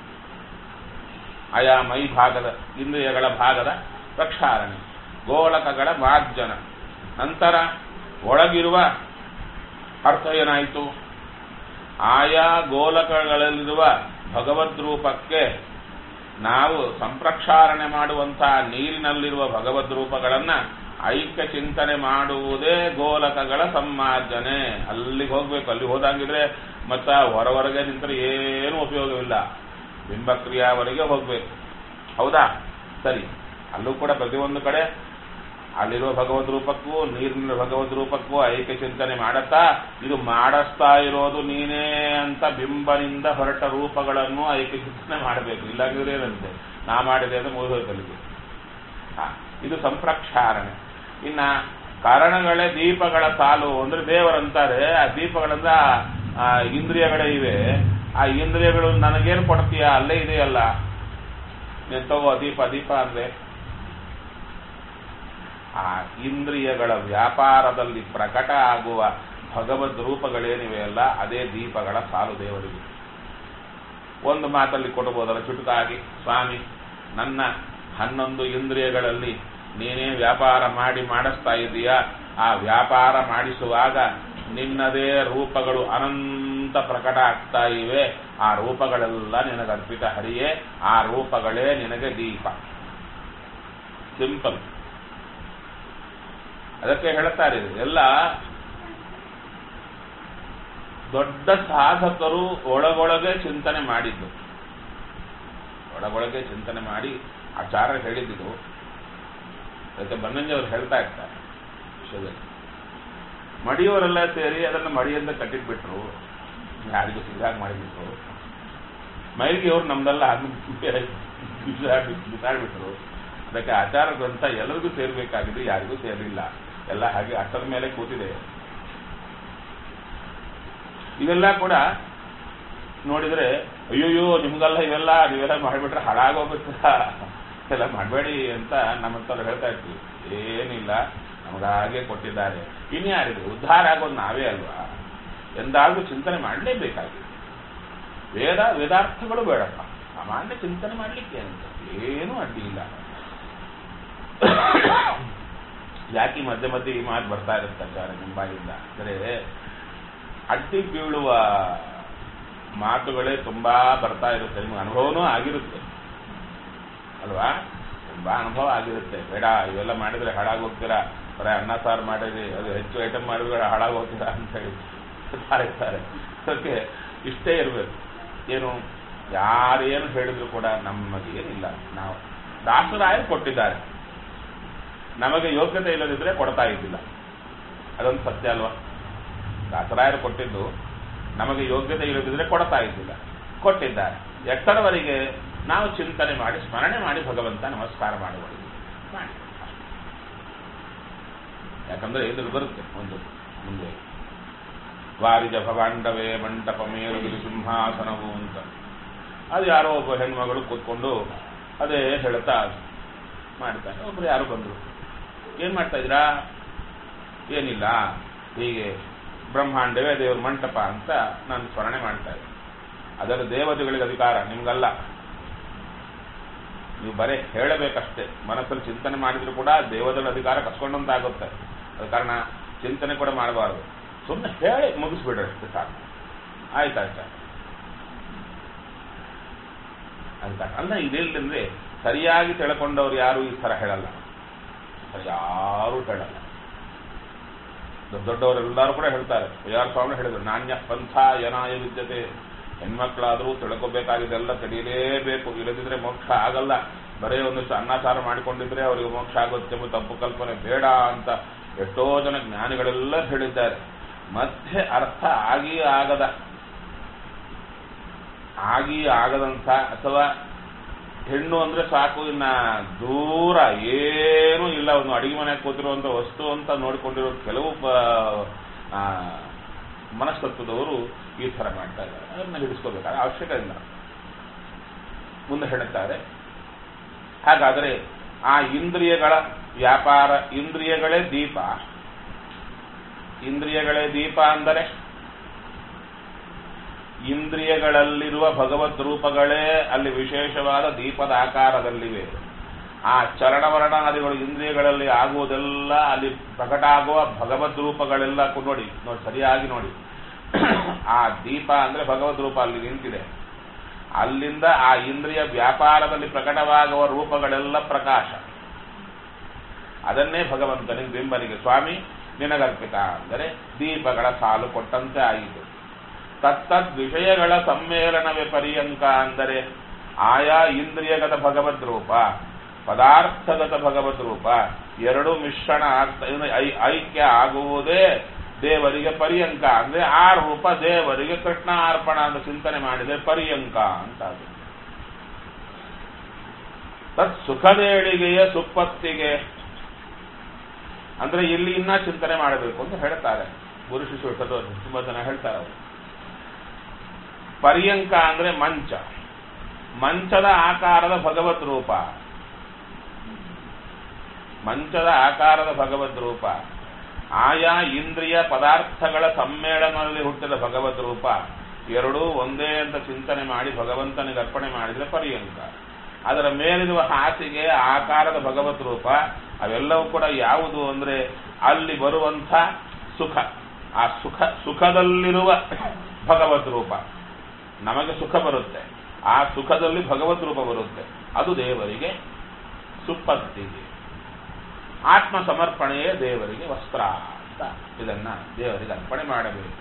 ಆಯಾ ಮೈ ಭಾಗದ ಇಂದ್ರಿಯಗಳ ಭಾಗದ ಪ್ರಕ್ಷಾಳನೆ, ಗೋಲಕಗಳ ಮಾರ್ಜನ. ನಂತರ ಒಳಗಿರುವ ಅರ್ಥ ಏನಾಯಿತು? ಆಯಾ ಗೋಲಕಗಳಲ್ಲಿರುವ ಭಗವದ್ ರೂಪಕ್ಕೆ ನಾವು ಸಂಪ್ರಕ್ಷಾರಣೆ ಮಾಡುವಂತಹ ನೀರಿನಲ್ಲಿರುವ ಭಗವದ್ ರೂಪಗಳನ್ನು ಐಕ್ಯ ಚಿಂತನೆ ಮಾಡುವುದೇ ಗೋಲಕಗಳ ಸಮ್ಮಾರ್ಜನೆ. ಅಲ್ಲಿಗೆ ಹೋಗ್ಬೇಕು. ಅಲ್ಲಿ ಹೋದಂಗಿದ್ರೆ ಮತ್ತ ಹೊರವರೆಗೆ ನಿಂತರೆ ಏನೂ ಉಪಯೋಗವಿಲ್ಲ, ಬಿಂಬಕ್ರಿಯಾವರೆಗೆ ಹೋಗ್ಬೇಕು. ಹೌದಾ? ಸರಿ, ಅಲ್ಲೂ ಕೂಡ ಪ್ರತಿಯೊಂದು ಕಡೆ ಅಲ್ಲಿರುವ ಭಗವದ್ ರೂಪಕ್ಕೂ ನೀರಿನ ಭಗವದ್ ರೂಪಕ್ಕೂ ಐಕ್ಯ ಚಿಂತನೆ ಮಾಡತ್ತಾ ಇದು ಮಾಡಿಸ್ತಾ ಇರೋದು ನೀನೇ ಅಂತ ಬಿಂಬನಿಂದ ಹೊರಟ ರೂಪಗಳನ್ನು ಐಕ್ಯ ಚಿಂತನೆ ಮಾಡಬೇಕು. ಇಲ್ಲಾಗಿದ್ರೆ ಏನಂತೆ ನಾ ಮಾಡಿದೆ ಅಂತ ಮುಗಿದೋಯ್ತಲ್ಲಿಗೆ. ಇದು ಸಂಪ್ರಕ್ಷಾರಣೆ. ಇನ್ನ ಕಾರಣಗಳೇ ದೀಪಗಳ ಸಾಲು ಅಂದ್ರೆ ದೇವರಂತಾರೆ. ಆ ದೀಪಗಳಿಂದ ಆ ಇಂದ್ರಿಯಗಳೇ ಇವೆ. ಆ ಇಂದ್ರಿಯಗಳು ನನಗೇನು ಕೊಡ್ತೀಯ? ಅಲ್ಲೇ ಇದೆಯಲ್ಲ, ನೀನು ತಗೋ ದೀಪ. ದೀಪ ಅಂದ್ರೆ ಆ ಇಂದ್ರಿಯಗಳ ವ್ಯಾಪಾರದಲ್ಲಿ ಪ್ರಕಟ ಆಗುವ ಭಗವದ್ ರೂಪಗಳೇನಿವೆಯಲ್ಲ, ಅದೇ ದೀಪಗಳ ಸಾಲು ದೇವರಿಗೆ. ಒಂದು ಮಾತಲ್ಲಿ ಕೊಡಬಹುದಲ್ಲ ಚುಟುಕಾಗಿ, ಸ್ವಾಮಿ ನನ್ನ ಹನ್ನೊಂದು ಇಂದ್ರಿಯಗಳಲ್ಲಿ ನೀನೇ ವ್ಯಾಪಾರ ಮಾಡಿ ಮಾಡಿಸ್ತಾ ಇದೀಯಾ. ಆ ವ್ಯಾಪಾರ ಮಾಡಿಸುವಾಗ ನಿನ್ನದೇ ರೂಪಗಳು ಅನಂತ ಪ್ರಕಟ ಆಗ್ತಾ ಇವೆ. ಆ ರೂಪಗಳೆಲ್ಲ ನಿನಗೆ ಅರ್ಪಿತ ಹರಿಯೇ. ಆ ರೂಪಗಳೇ ನಿನಗೆ ದೀಪ. ಸಿಂಪಲ್. ಅದಕ್ಕೆ ಹೇಳ್ತಾರೆ ಎಲ್ಲ ದೊಡ್ಡ ಸಾಧಕರು ಒಳಗೊಳಗೆ ಚಿಂತನೆ ಮಾಡಿದ್ದು, ಒಳಗೊಳಗೆ ಚಿಂತನೆ ಮಾಡಿ ಆಚಾರ್ಯ ಹೇಳಿದ್ದು. ಅದಕ್ಕೆ ಬನ್ನಂಜವರು ಹೇಳ್ತಾ ಇರ್ತಾರೆ ವಿಷಯದಲ್ಲಿ, ಮಡಿಯವರೆಲ್ಲ ಸೇರಿ ಅದನ್ನು ಮಡಿಯಿಂದ ಕಟ್ಟಿಟ್ಬಿಟ್ರು, ಯಾರಿಗೂ ಸಿದ್ಧಾಗಿ ಮಾಡಿಬಿಟ್ರು. ಮೈಲಿಗೆಯವರು ನಮ್ದೆಲ್ಲ ಬಿಸಾಡ್ಬಿಟ್ರು. ಅದಕ್ಕೆ ಆಚಾರ ಗ್ರಂಥ ಎಲ್ಲರಿಗೂ ಸೇರ್ಬೇಕಾಗಿದ್ದು ಯಾರಿಗೂ ಸೇರಿಲ್ಲ. ಎಲ್ಲ ಹಾಗೆ ಅಷ್ಟರ ಮೇಲೆ ಕೂತಿದೆ. ಇವೆಲ್ಲ ಕೂಡ ನೋಡಿದ್ರೆ ಅಯ್ಯೋಯ್ಯೋ ನಿಮ್ಗೆಲ್ಲ ಇವೆಲ್ಲ ನೀವೆಲ್ಲ ಮಾಡಿಬಿಟ್ರೆ ಹಾಳಾಗೋಗ್ಬಿಟ್ಟ, ಎಲ್ಲ ಮಾಡಬೇಡಿ ಅಂತ ನಮ್ಮಂತವ್ರು ಹೇಳ್ತಾ ಇರ್ತೀವಿ. ಏನಿಲ್ಲ, ನಮಗಾಗೆ ಕೊಟ್ಟಿದ್ದಾರೆ. ಇನ್ಯಾರಿದೆ ಉದ್ಧಾರ ಆಗೋದು ನಾವೇ ಅಲ್ವಾ? ಎಂದಾದ್ರೂ ಚಿಂತನೆ ಮಾಡಲೇಬೇಕಾಗಿದೆ. ವೇದ ವೇದಾರ್ಥಗಳು ಬೇಡಪ್ಪ, ಸಾಮಾನ್ಯ ಚಿಂತನೆ ಮಾಡಲಿಕ್ಕೆ ಅಂತ ಏನೂ ಅಡ್ಡಿ ಇಲ್ಲ. ಯಾಕೆ ಮಧ್ಯೆ ಮಧ್ಯೆ ಈ ಮಾತು ಬರ್ತಾ ಇರುತ್ತೆ ಆಚಾರ ನಿಮ್ಮ ಬಾಯಿಂದ ಅಂದರೆ, ಅಡ್ಡಿ ಬೀಳುವ ಮಾತುಗಳೇ ತುಂಬಾ ಬರ್ತಾ ಇರುತ್ತೆ. ನಿಮ್ಗೆ ಅನುಭವನೂ ಆಗಿರುತ್ತೆ ಅಲ್ವಾ? ತುಂಬಾ ಅನುಭವ ಆಗಿರುತ್ತೆ. ಬೇಡ ಇವೆಲ್ಲ ಮಾಡಿದ್ರೆ ಹಾಳಾಗೋಗ್ತೀರಾ, ಬರೀ ಅನ್ನ ಸಾರು ಮಾಡಿದ್ರೆ ಅದು ಹೆಚ್ಚು ಐಟಮ್ ಮಾಡಿದ್ರೆ ಹಾಳಾಗೋಗ್ತೀರಾ ಅಂತ ಹೇಳಿ ಇರ್ತಾರೆ. ಅದಕ್ಕೆ ಇಷ್ಟೇ ಇರಬೇಕು. ಏನು ಯಾರೇನು ಹೇಳಿದ್ರು ಕೂಡ ನಮಗೇನಿಲ್ಲ, ನಾವು ದಾಸರಾಯರು ಕೊಟ್ಟಿದ್ದಾರೆ, ನಮಗೆ ಯೋಗ್ಯತೆ ಇಲ್ಲದಿದ್ರೆ ಕೊಡ್ತಾ ಇದ್ದಿಲ್ಲ. ಅದೊಂದು ಸತ್ಯ ಅಲ್ವಾ? ದಾಸರಾಯರು ಕೊಟ್ಟಿದ್ದು ನಮಗೆ ಯೋಗ್ಯತೆ ಇಲ್ಲದಿದ್ರೆ ಕೊಡ್ತಾ ಇದ್ದಿಲ್ಲ, ಕೊಟ್ಟಿದ್ದಾರೆ. ಎಷ್ಟರವರೆಗೆ ನಾವು ಚಿಂತನೆ ಮಾಡಿ ಸ್ಮರಣೆ ಮಾಡಿ ಭಗವಂತ ನಮಸ್ಕಾರ ಮಾಡುವುದು ಮಾಡಿ. ಯಾಕಂದ್ರೆ ಇದು ಬರುತ್ತೆ ಒಂದು ಮುಂದೆ, ವಾರಿಜ ಭವಾಂಡವೇ ಮಂಟಪ ಮೇರು ಸಿಂಹಾಸನವು ಅಂತ. ಅದು ಯಾರೋ ಒಬ್ಬ ಹೆಣ್ಮಗಳು ಕೂತ್ಕೊಂಡು ಅದೇ ಹೇಳ್ತಾ ಮಾಡ್ತಾರೆ. ಒಬ್ರು ಯಾರು ಬಂದರು, ಏನ್ ಮಾಡ್ತಾ ಇದ್ರಾ? ಏನಿಲ್ಲ, ಹೀಗೆ ಬ್ರಹ್ಮಾಂಡವೇ ದೇವ್ರ ಮಂಟಪ ಅಂತ ನಾನು ಸ್ಮರಣೆ ಮಾಡ್ತಾ ಇದ್ದೆ. ಅದರ ದೇವತೆಗಳಿಗೆ ಅಧಿಕಾರ, ನಿಮ್ಗಲ್ಲ. ನೀವು ಬರೀ ಹೇಳಬೇಕಷ್ಟೇ. ಮನಸ್ಸಲ್ಲಿ ಚಿಂತನೆ ಮಾಡಿದ್ರು ಕೂಡ ದೇವತೆಗಳ ಅಧಿಕಾರ ಕಸ್ಕೊಂಡಂತಾಗುತ್ತೆ. ಅದ ಕಾರಣ ಚಿಂತನೆ ಕೂಡ ಮಾಡಬಾರ್ದು, ಸುಮ್ಮನೆ ಹೇಳಿ ಮುಗಿಸ್ಬಿಡ್ರಿ ಅಷ್ಟೇ ಸಾಕು. ಆಯ್ತಾಯ್ತಾ ಅಂತ ಅಲ್ಲ. ಇದೇನಂದ್ರೆ ಸರಿಯಾಗಿ ತಿಳ್ಕೊಂಡವ್ರು ಯಾರು ಈ ಥರ ಹೇಳಲ್ಲ, ಯಾರು ಹೇಳಲ್ಲ. ದೊಡ್ಡ ದೊಡ್ಡವರೆಲ್ಲರೂ ಕೂಡ ಹೇಳ್ತಾರೆ. ಯಾರು ಸ್ವಾಮಿ ಹೇಳಿದ್ರು, ನಾಣ್ಯ ಪಂಥ ಏನಾಯ ವಿದ್ಯತೆ. ಹೆಣ್ಮಕ್ಳಾದರೂ ತಿಳ್ಕೋಬೇಕಾಗಿದ್ದೆಲ್ಲ ತಿಳಿಯಲೇಬೇಕು, ಇಲ್ಲದಿದ್ರೆ ಮೋಕ್ಷ ಆಗಲ್ಲ. ಬರೇ ಒಂದಿಷ್ಟು ಅನ್ನ ಸಾರು ಮಾಡಿಕೊಂಡಿದ್ರೆ ಅವರಿಗೆ ಮೋಕ್ಷ ಆಗುತ್ತೆ ಎಂಬ ತಪ್ಪು ಕಲ್ಪನೆ ಬೇಡ ಅಂತ ಎಷ್ಟೋ ಜನ ಜ್ಞಾನಿಗಳೆಲ್ಲ ಹೇಳಿದ್ದಾರೆ. ಮಧ್ಯೆ ಅರ್ಥ ಆಗಿ ಆಗದ ಆಗಿ ಆಗದಂಥ ಅಥವಾ ಹೆಣ್ಣು ಅಂದ್ರೆ ಸಾಕು, ಇನ್ನ ದೂರ ಏನೂ ಇಲ್ಲ, ಒಂದು ಅಡಿಗೆ ಮನೆಗೆ ಕೂತಿರುವಂಥ ವಸ್ತು ಅಂತ ನೋಡಿಕೊಂಡಿರೋ ಕೆಲವು ಮನಸ್ತತ್ವದವರು ಈ ಥರ ಮಾಡ್ತಾ ಇದ್ದಾರೆ. ಅದನ್ನ ಹಿಡಿಸ್ಕೋಬೇಕಾದ್ರೆ ಅವಶ್ಯಕ ಇಲ್ಲ. ಮುಂದೆ ಹೇಳುತ್ತಾರೆ, ಹಾಗಾದರೆ ಆ ಇಂದ್ರಿಯಗಳ ವ್ಯಾಪಾರ, ಇಂದ್ರಿಯಗಳೇ ದೀಪ. ಇಂದ್ರಿಯಗಳೇ ದೀಪ ಅಂದರೆ ಇಂದ್ರಿಯಗಳಲ್ಲಿರುವ ಭಗವದ್ ರೂಪಗಳೇ ಅಲ್ಲಿ ವಿಶೇಷವಾದ ದೀಪದ ಆಕಾರದಲ್ಲಿವೆ. ಆ ಚರಣವರ್ಣಾದಿಗಳು ಇಂದ್ರಿಯಗಳಲ್ಲಿ ಆಗುವುದೆಲ್ಲ ಅಲ್ಲಿ ಪ್ರಕಟ ಆಗುವ ಭಗವದ್ ರೂಪಗಳೆಲ್ಲ ನೋಡಿ ನೋಡಿ ಸರಿಯಾಗಿ ನೋಡಿ. ಆ ದೀಪ ಅಂದ್ರೆ ಭಗವದ್ ರೂಪ ಅಲ್ಲಿ ನಿಂತಿದೆ. ಅಲ್ಲಿಂದ ಆ ಇಂದ್ರಿಯ ವ್ಯಾಪಾರದಲ್ಲಿ ಪ್ರಕಟವಾಗುವ ರೂಪಗಳೆಲ್ಲ ಪ್ರಕಾಶ. ಅದನ್ನೇ ಭಗವಂತನಿಗೆ ಬಿಂಬನಿಗೆ ಸ್ವಾಮಿ ನಿನಗರ್ಪಿತ ಅಂದರೆ ದೀಪಗಳ ಸಾಲು ಕೊಟ್ಟಂತೆ ಆಯಿತು. ತತ್ತದ್ ವಿಷಯಗಳ ಸಮ್ಮೇಳನವೇ ಪರ್ಯಂಕ ಅಂದರೆ ಆಯಾ ಇಂದ್ರಿಯಗತ ಭಗವದ್ ರೂಪ, ಪದಾರ್ಥಗತ ಭಗವದ್ ರೂಪ ಎರಡೂ ಮಿಶ್ರಣ ಆಗ್ತಾ ಐಕ್ಯ ಆಗುವುದೇ ದೇವರಿಗೆ ಪರ್ಯಂಕ. ಅಂದ್ರೆ ಆ ರೂಪ ದೇವರಿಗೆ ಕೃಷ್ಣ ಅರ್ಪಣ ಅಂತ ಚಿಂತನೆ ಮಾಡಿದರೆ ಪರ್ಯಂಕ ಅಂತ. ತತ್ ಸುಖದೇಳಿಗೆಯ ಸುಪ್ಪತ್ತಿಗೆ ಅಂದ್ರೆ ಇಲ್ಲಿ ಇನ್ನ ಚಿಂತನೆ ಮಾಡಬೇಕು ಅಂತ ಹೇಳ್ತಾರೆ ಗುರು ಶಿಶು ತುಂಬಾ ಜನ ಹೇಳ್ತಾರೆ ಅವರು. ಪರ್ಯಂಕ ಅಂದ್ರೆ ಮಂಚ, ಮಂಚದ ಆಕಾರದ ಭಗವದ್ ರೂಪ, ಮಂಚದ ಆಕಾರದ ಭಗವದ್ ರೂಪ, ಆಯಾ ಇಂದ್ರಿಯ ಪದಾರ್ಥಗಳ ಸಮ್ಮೇಳನದಲ್ಲಿ ಹುಟ್ಟಿದ ಭಗವದ್ ರೂಪ ಎರಡೂ ಒಂದೇ ಅಂತ ಚಿಂತನೆ ಮಾಡಿ ಭಗವಂತನಿಗೆ ಅರ್ಪಣೆ ಮಾಡಿದರೆ ಪರ್ಯಂಕ. ಅದರ ಮೇಲಿರುವ ಹಾಸಿಗೆ ಆಕಾರದ ಭಗವತ್ ರೂಪ ಅವೆಲ್ಲವೂ ಕೂಡ ಯಾವುದು ಅಂದ್ರೆ ಅಲ್ಲಿ ಬರುವಂಥ ಸುಖ, ಆ ಸುಖ ಸುಖದಲ್ಲಿರುವ ಭಗವತ್ ರೂಪ. ನಮಗೆ ಸುಖ ಬರುತ್ತೆ, ಆ ಸುಖದಲ್ಲಿ ಭಗವತ್ ರೂಪ ಬರುತ್ತೆ, ಅದು ದೇವರಿಗೆ ಸುಪ್ಪತ್ತಿಗೆ. ಆತ್ಮ ಸಮರ್ಪಣೆಯೇ ದೇವರಿಗೆ ವಸ್ತ್ರ ಅಂತ ಇದನ್ನ ದೇವರಿಗೆ ಅರ್ಪಣೆ ಮಾಡಬೇಕು.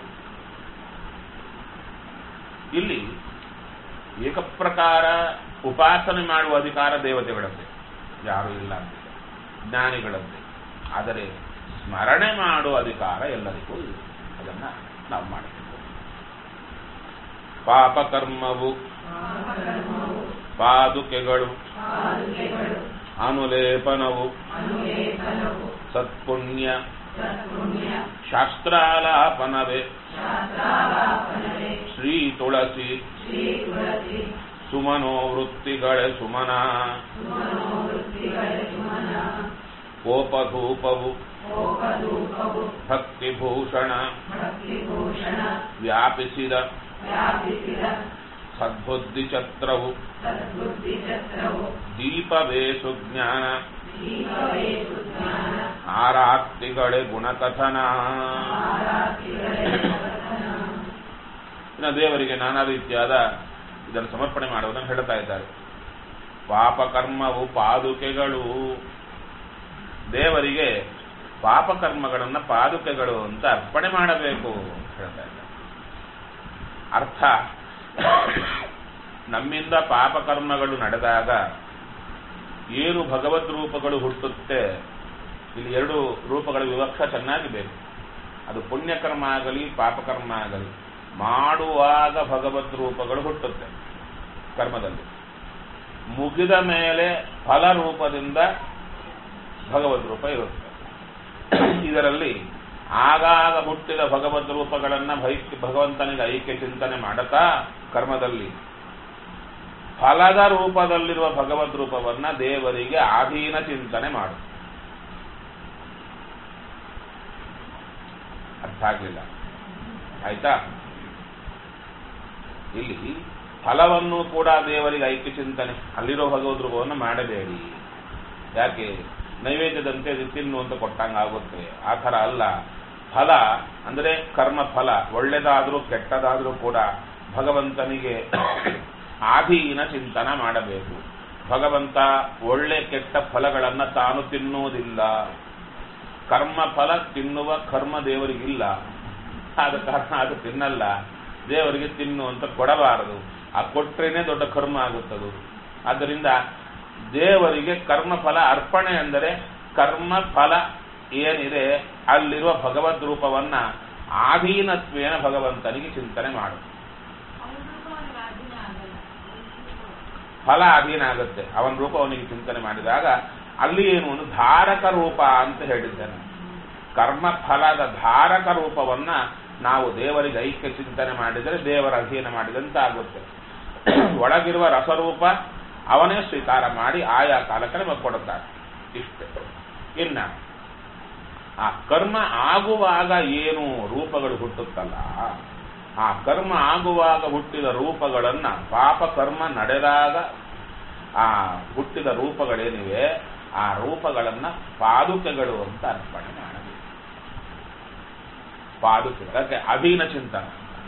ಇಲ್ಲಿ ಏಕಪ್ರಕಾರ ಉಪಾಸನೆ ಮಾಡುವ ಅಧಿಕಾರ ದೇವತೆಗಳದ್ದೇ, ಯಾರೂ ಇಲ್ಲ ಅಂತ ಜ್ಞಾನಿಗಳದ್ದೇ. ಆದರೆ ಸ್ಮರಣೆ ಮಾಡುವ ಅಧಿಕಾರ ಎಲ್ಲರಿಗೂ ಇದೆ, ಅದನ್ನ ನಾವು ಮಾಡಬೇಕು. ಪಾಪಕರ್ಮವು ಪಾದುಕೆಗಳು ಅನುಲೇಪನವು ಸತ್ಪುಣ್ಯ ಶಾಸ್ತ್ರಾಲಾಪನವೇ ಶ್ರೀ ತುಳಸಿ ಸುಮನೋವೃತ್ತಿಗಳೇ ಸುಮನ ಕೋಪಧೂಪವು ಭಕ್ತಿಭೂಷಣ ವ್ಯಾಪಿಸಿದ ಸದ್ಬುದ್ಧಿ ಛತ್ರವು ದೀಪವೇ ಸುಜ್ಞಾನ ಆರಾರ್ತಿಗಳೇ ಗುಣಕಥನ. ಇನ್ನು ದೇವರಿಗೆ ನಾನಾ ರೀತಿಯಾದ ಇದನ್ನು ಸಮರ್ಪಣೆ ಮಾಡುವುದನ್ನು ಹೇಳ್ತಾ ಇದ್ದಾರೆ. ಪಾಪಕರ್ಮವು ಪಾದುಕೆಗಳು, ದೇವರಿಗೆ ಪಾಪಕರ್ಮಗಳನ್ನು ಪಾದುಕೆಗಳು ಅಂತ ಅರ್ಪಣೆ ಮಾಡಬೇಕು ಅಂತ ಹೇಳ್ತಾ ಇದ್ದಾರೆ. ಅರ್ಥ, ನಮ್ಮಿಂದ ಪಾಪಕರ್ಮಗಳು ನಡೆದಾಗ ಏನು ಭಗವದ್ ರೂಪಗಳು ಹುಟ್ಟುತ್ತೆ, ಇಲ್ಲಿ ಎರಡು ರೂಪಗಳ ವಿವಕ್ಷ ಚೆನ್ನಾಗಿ ಬೇಕು. ಅದು ಪುಣ್ಯಕರ್ಮ ಆಗಲಿ ಪಾಪಕರ್ಮ ಆಗಲಿ, ಮಾಡುವಾಗ ಭಗವದ್ ರೂಪಗಳು ಹುಟ್ಟುತ್ತೆ ಕರ್ಮದಲ್ಲಿ, ಮುಗಿದ ಮೇಲೆ ಫಲ ರೂಪದಿಂದ ಭಗವದ್ ರೂಪ ಇರುತ್ತೆ. ಇದರಲ್ಲಿ ಆಗಾಗ ಹುಟ್ಟಿದ ಭಗವದ್ ರೂಪಗಳನ್ನು ಭಗವಂತನಿಗೆ ಐಕ್ಯ ಚಿಂತನೆ ಮಾಡುತ್ತಾ ಕರ್ಮದಲ್ಲಿ ಫಲದ ರೂಪದಲ್ಲಿರುವ ಭಗವದ್ ರೂಪವನ್ನ ದೇವರಿಗೆ ಆಧೀನ ಚಿಂತನೆ ಮಾಡು. ಅರ್ಥ ಆಗ್ಲಿಲ್ಲ ಆಯ್ತಾ? ಇಲ್ಲಿ ಫಲವನ್ನು ಕೂಡ ದೇವರಿಗೆ ಐಕ್ಯ ಚಿಂತನೆ, ಅಲ್ಲಿರೋ ಭಗವದ್ ರೂಪವನ್ನು ಮಾಡಬೇಡಿ. ಯಾಕೆ? ನೈವೇದ್ಯದಂತೆ ತಿನ್ನು ಅಂತ ಕೊಟ್ಟಂಗ ಆಗುತ್ತೆ. ಆ ಥರ ಅಲ್ಲ. ಫಲ ಅಂದರೆ ಕರ್ಮ ಫಲ, ಒಳ್ಳೆದಾದರೂ ಕೆಟ್ಟದಾದರೂ ಕೂಡ ಭಗವಂತನಿಗೆ ಆಧೀನ ಚಿಂತನ ಮಾಡಬೇಕು. ಭಗವಂತ ಒಳ್ಳೆ ಕೆಟ್ಟ ಫಲಗಳನ್ನು ತಾನು ತಿನ್ನುವುದಿಲ್ಲ. ಕರ್ಮ ಫಲ ತಿನ್ನುವ ಕರ್ಮ ದೇವರಿಗಿಲ್ಲ, ಆದ ಕಾರಣ ಅದು ತಿನ್ನಲ್ಲ. ದೇವರಿಗೆ ತಿನ್ನು ಅಂತ ಕೊಡಬಾರದು, ಆ ಕೊಟ್ರೇನೆ ದೊಡ್ಡ ಕರ್ಮ ಆಗುತ್ತದು. ಆದ್ದರಿಂದ ದೇವರಿಗೆ ಕರ್ಮಫಲ ಅರ್ಪಣೆ ಅಂದರೆ ಕರ್ಮ ಫಲ ಏನಿದೆ ಅಲ್ಲಿರುವ ಭಗವದ್ ರೂಪವನ್ನ ಆಧೀನತ್ವೇನ ಭಗವಂತನಿಗೆ ಚಿಂತನೆ ಮಾಡು. ಫಲ ಅಧೀನ ಆಗುತ್ತೆ, ಅವನ ರೂಪ ಅವನಿಗೆ ಚಿಂತನೆ ಮಾಡಿದಾಗ. ಅಲ್ಲಿ ಏನು ಒಂದು ಧಾರಕ ರೂಪ ಅಂತ ಹೇಳಿದ್ದಾನೆ. ಕರ್ಮ ಫಲದ ಧಾರಕ ರೂಪವನ್ನ ನಾವು ದೇವರಿಗೆ ಐಕ್ಯ ಚಿಂತನೆ ಮಾಡಿದರೆ ದೇವರ ಅಧೀನ ಮಾಡಿದಂತೆ ಆಗುತ್ತೆ. ಒಳಗಿರುವ ರಸರೂಪ ಅವನೇ ಸ್ವೀಕಾರ ಮಾಡಿ ಆಯಾ ಕಾಲಕ್ಕೆ ನಮಗೆ ಕೊಡುತ್ತಾರೆ. ಇಷ್ಟೇ. ಇನ್ನ ಆ ಕರ್ಮ ಆಗುವಾಗ ಏನು ರೂಪಗಳು ಹುಟ್ಟುತ್ತಲ್ಲ, ಆ ಕರ್ಮ ಆಗುವಾಗ ಹುಟ್ಟಿದ ರೂಪಗಳನ್ನ, ಪಾಪ ಕರ್ಮ ನಡೆದಾಗ ಆ ಹುಟ್ಟಿದ ರೂಪಗಳೇನಿವೆ ಆ ರೂಪಗಳನ್ನ ಪಾದುಕೆಗಳು ಅಂತ ಅರ್ಪಣೆ ಮಾಡಬೇಕು. ಪಾದುಕೆಗಳು ಅದಕ್ಕೆ ಅಧೀನ ಚಿಂತನ.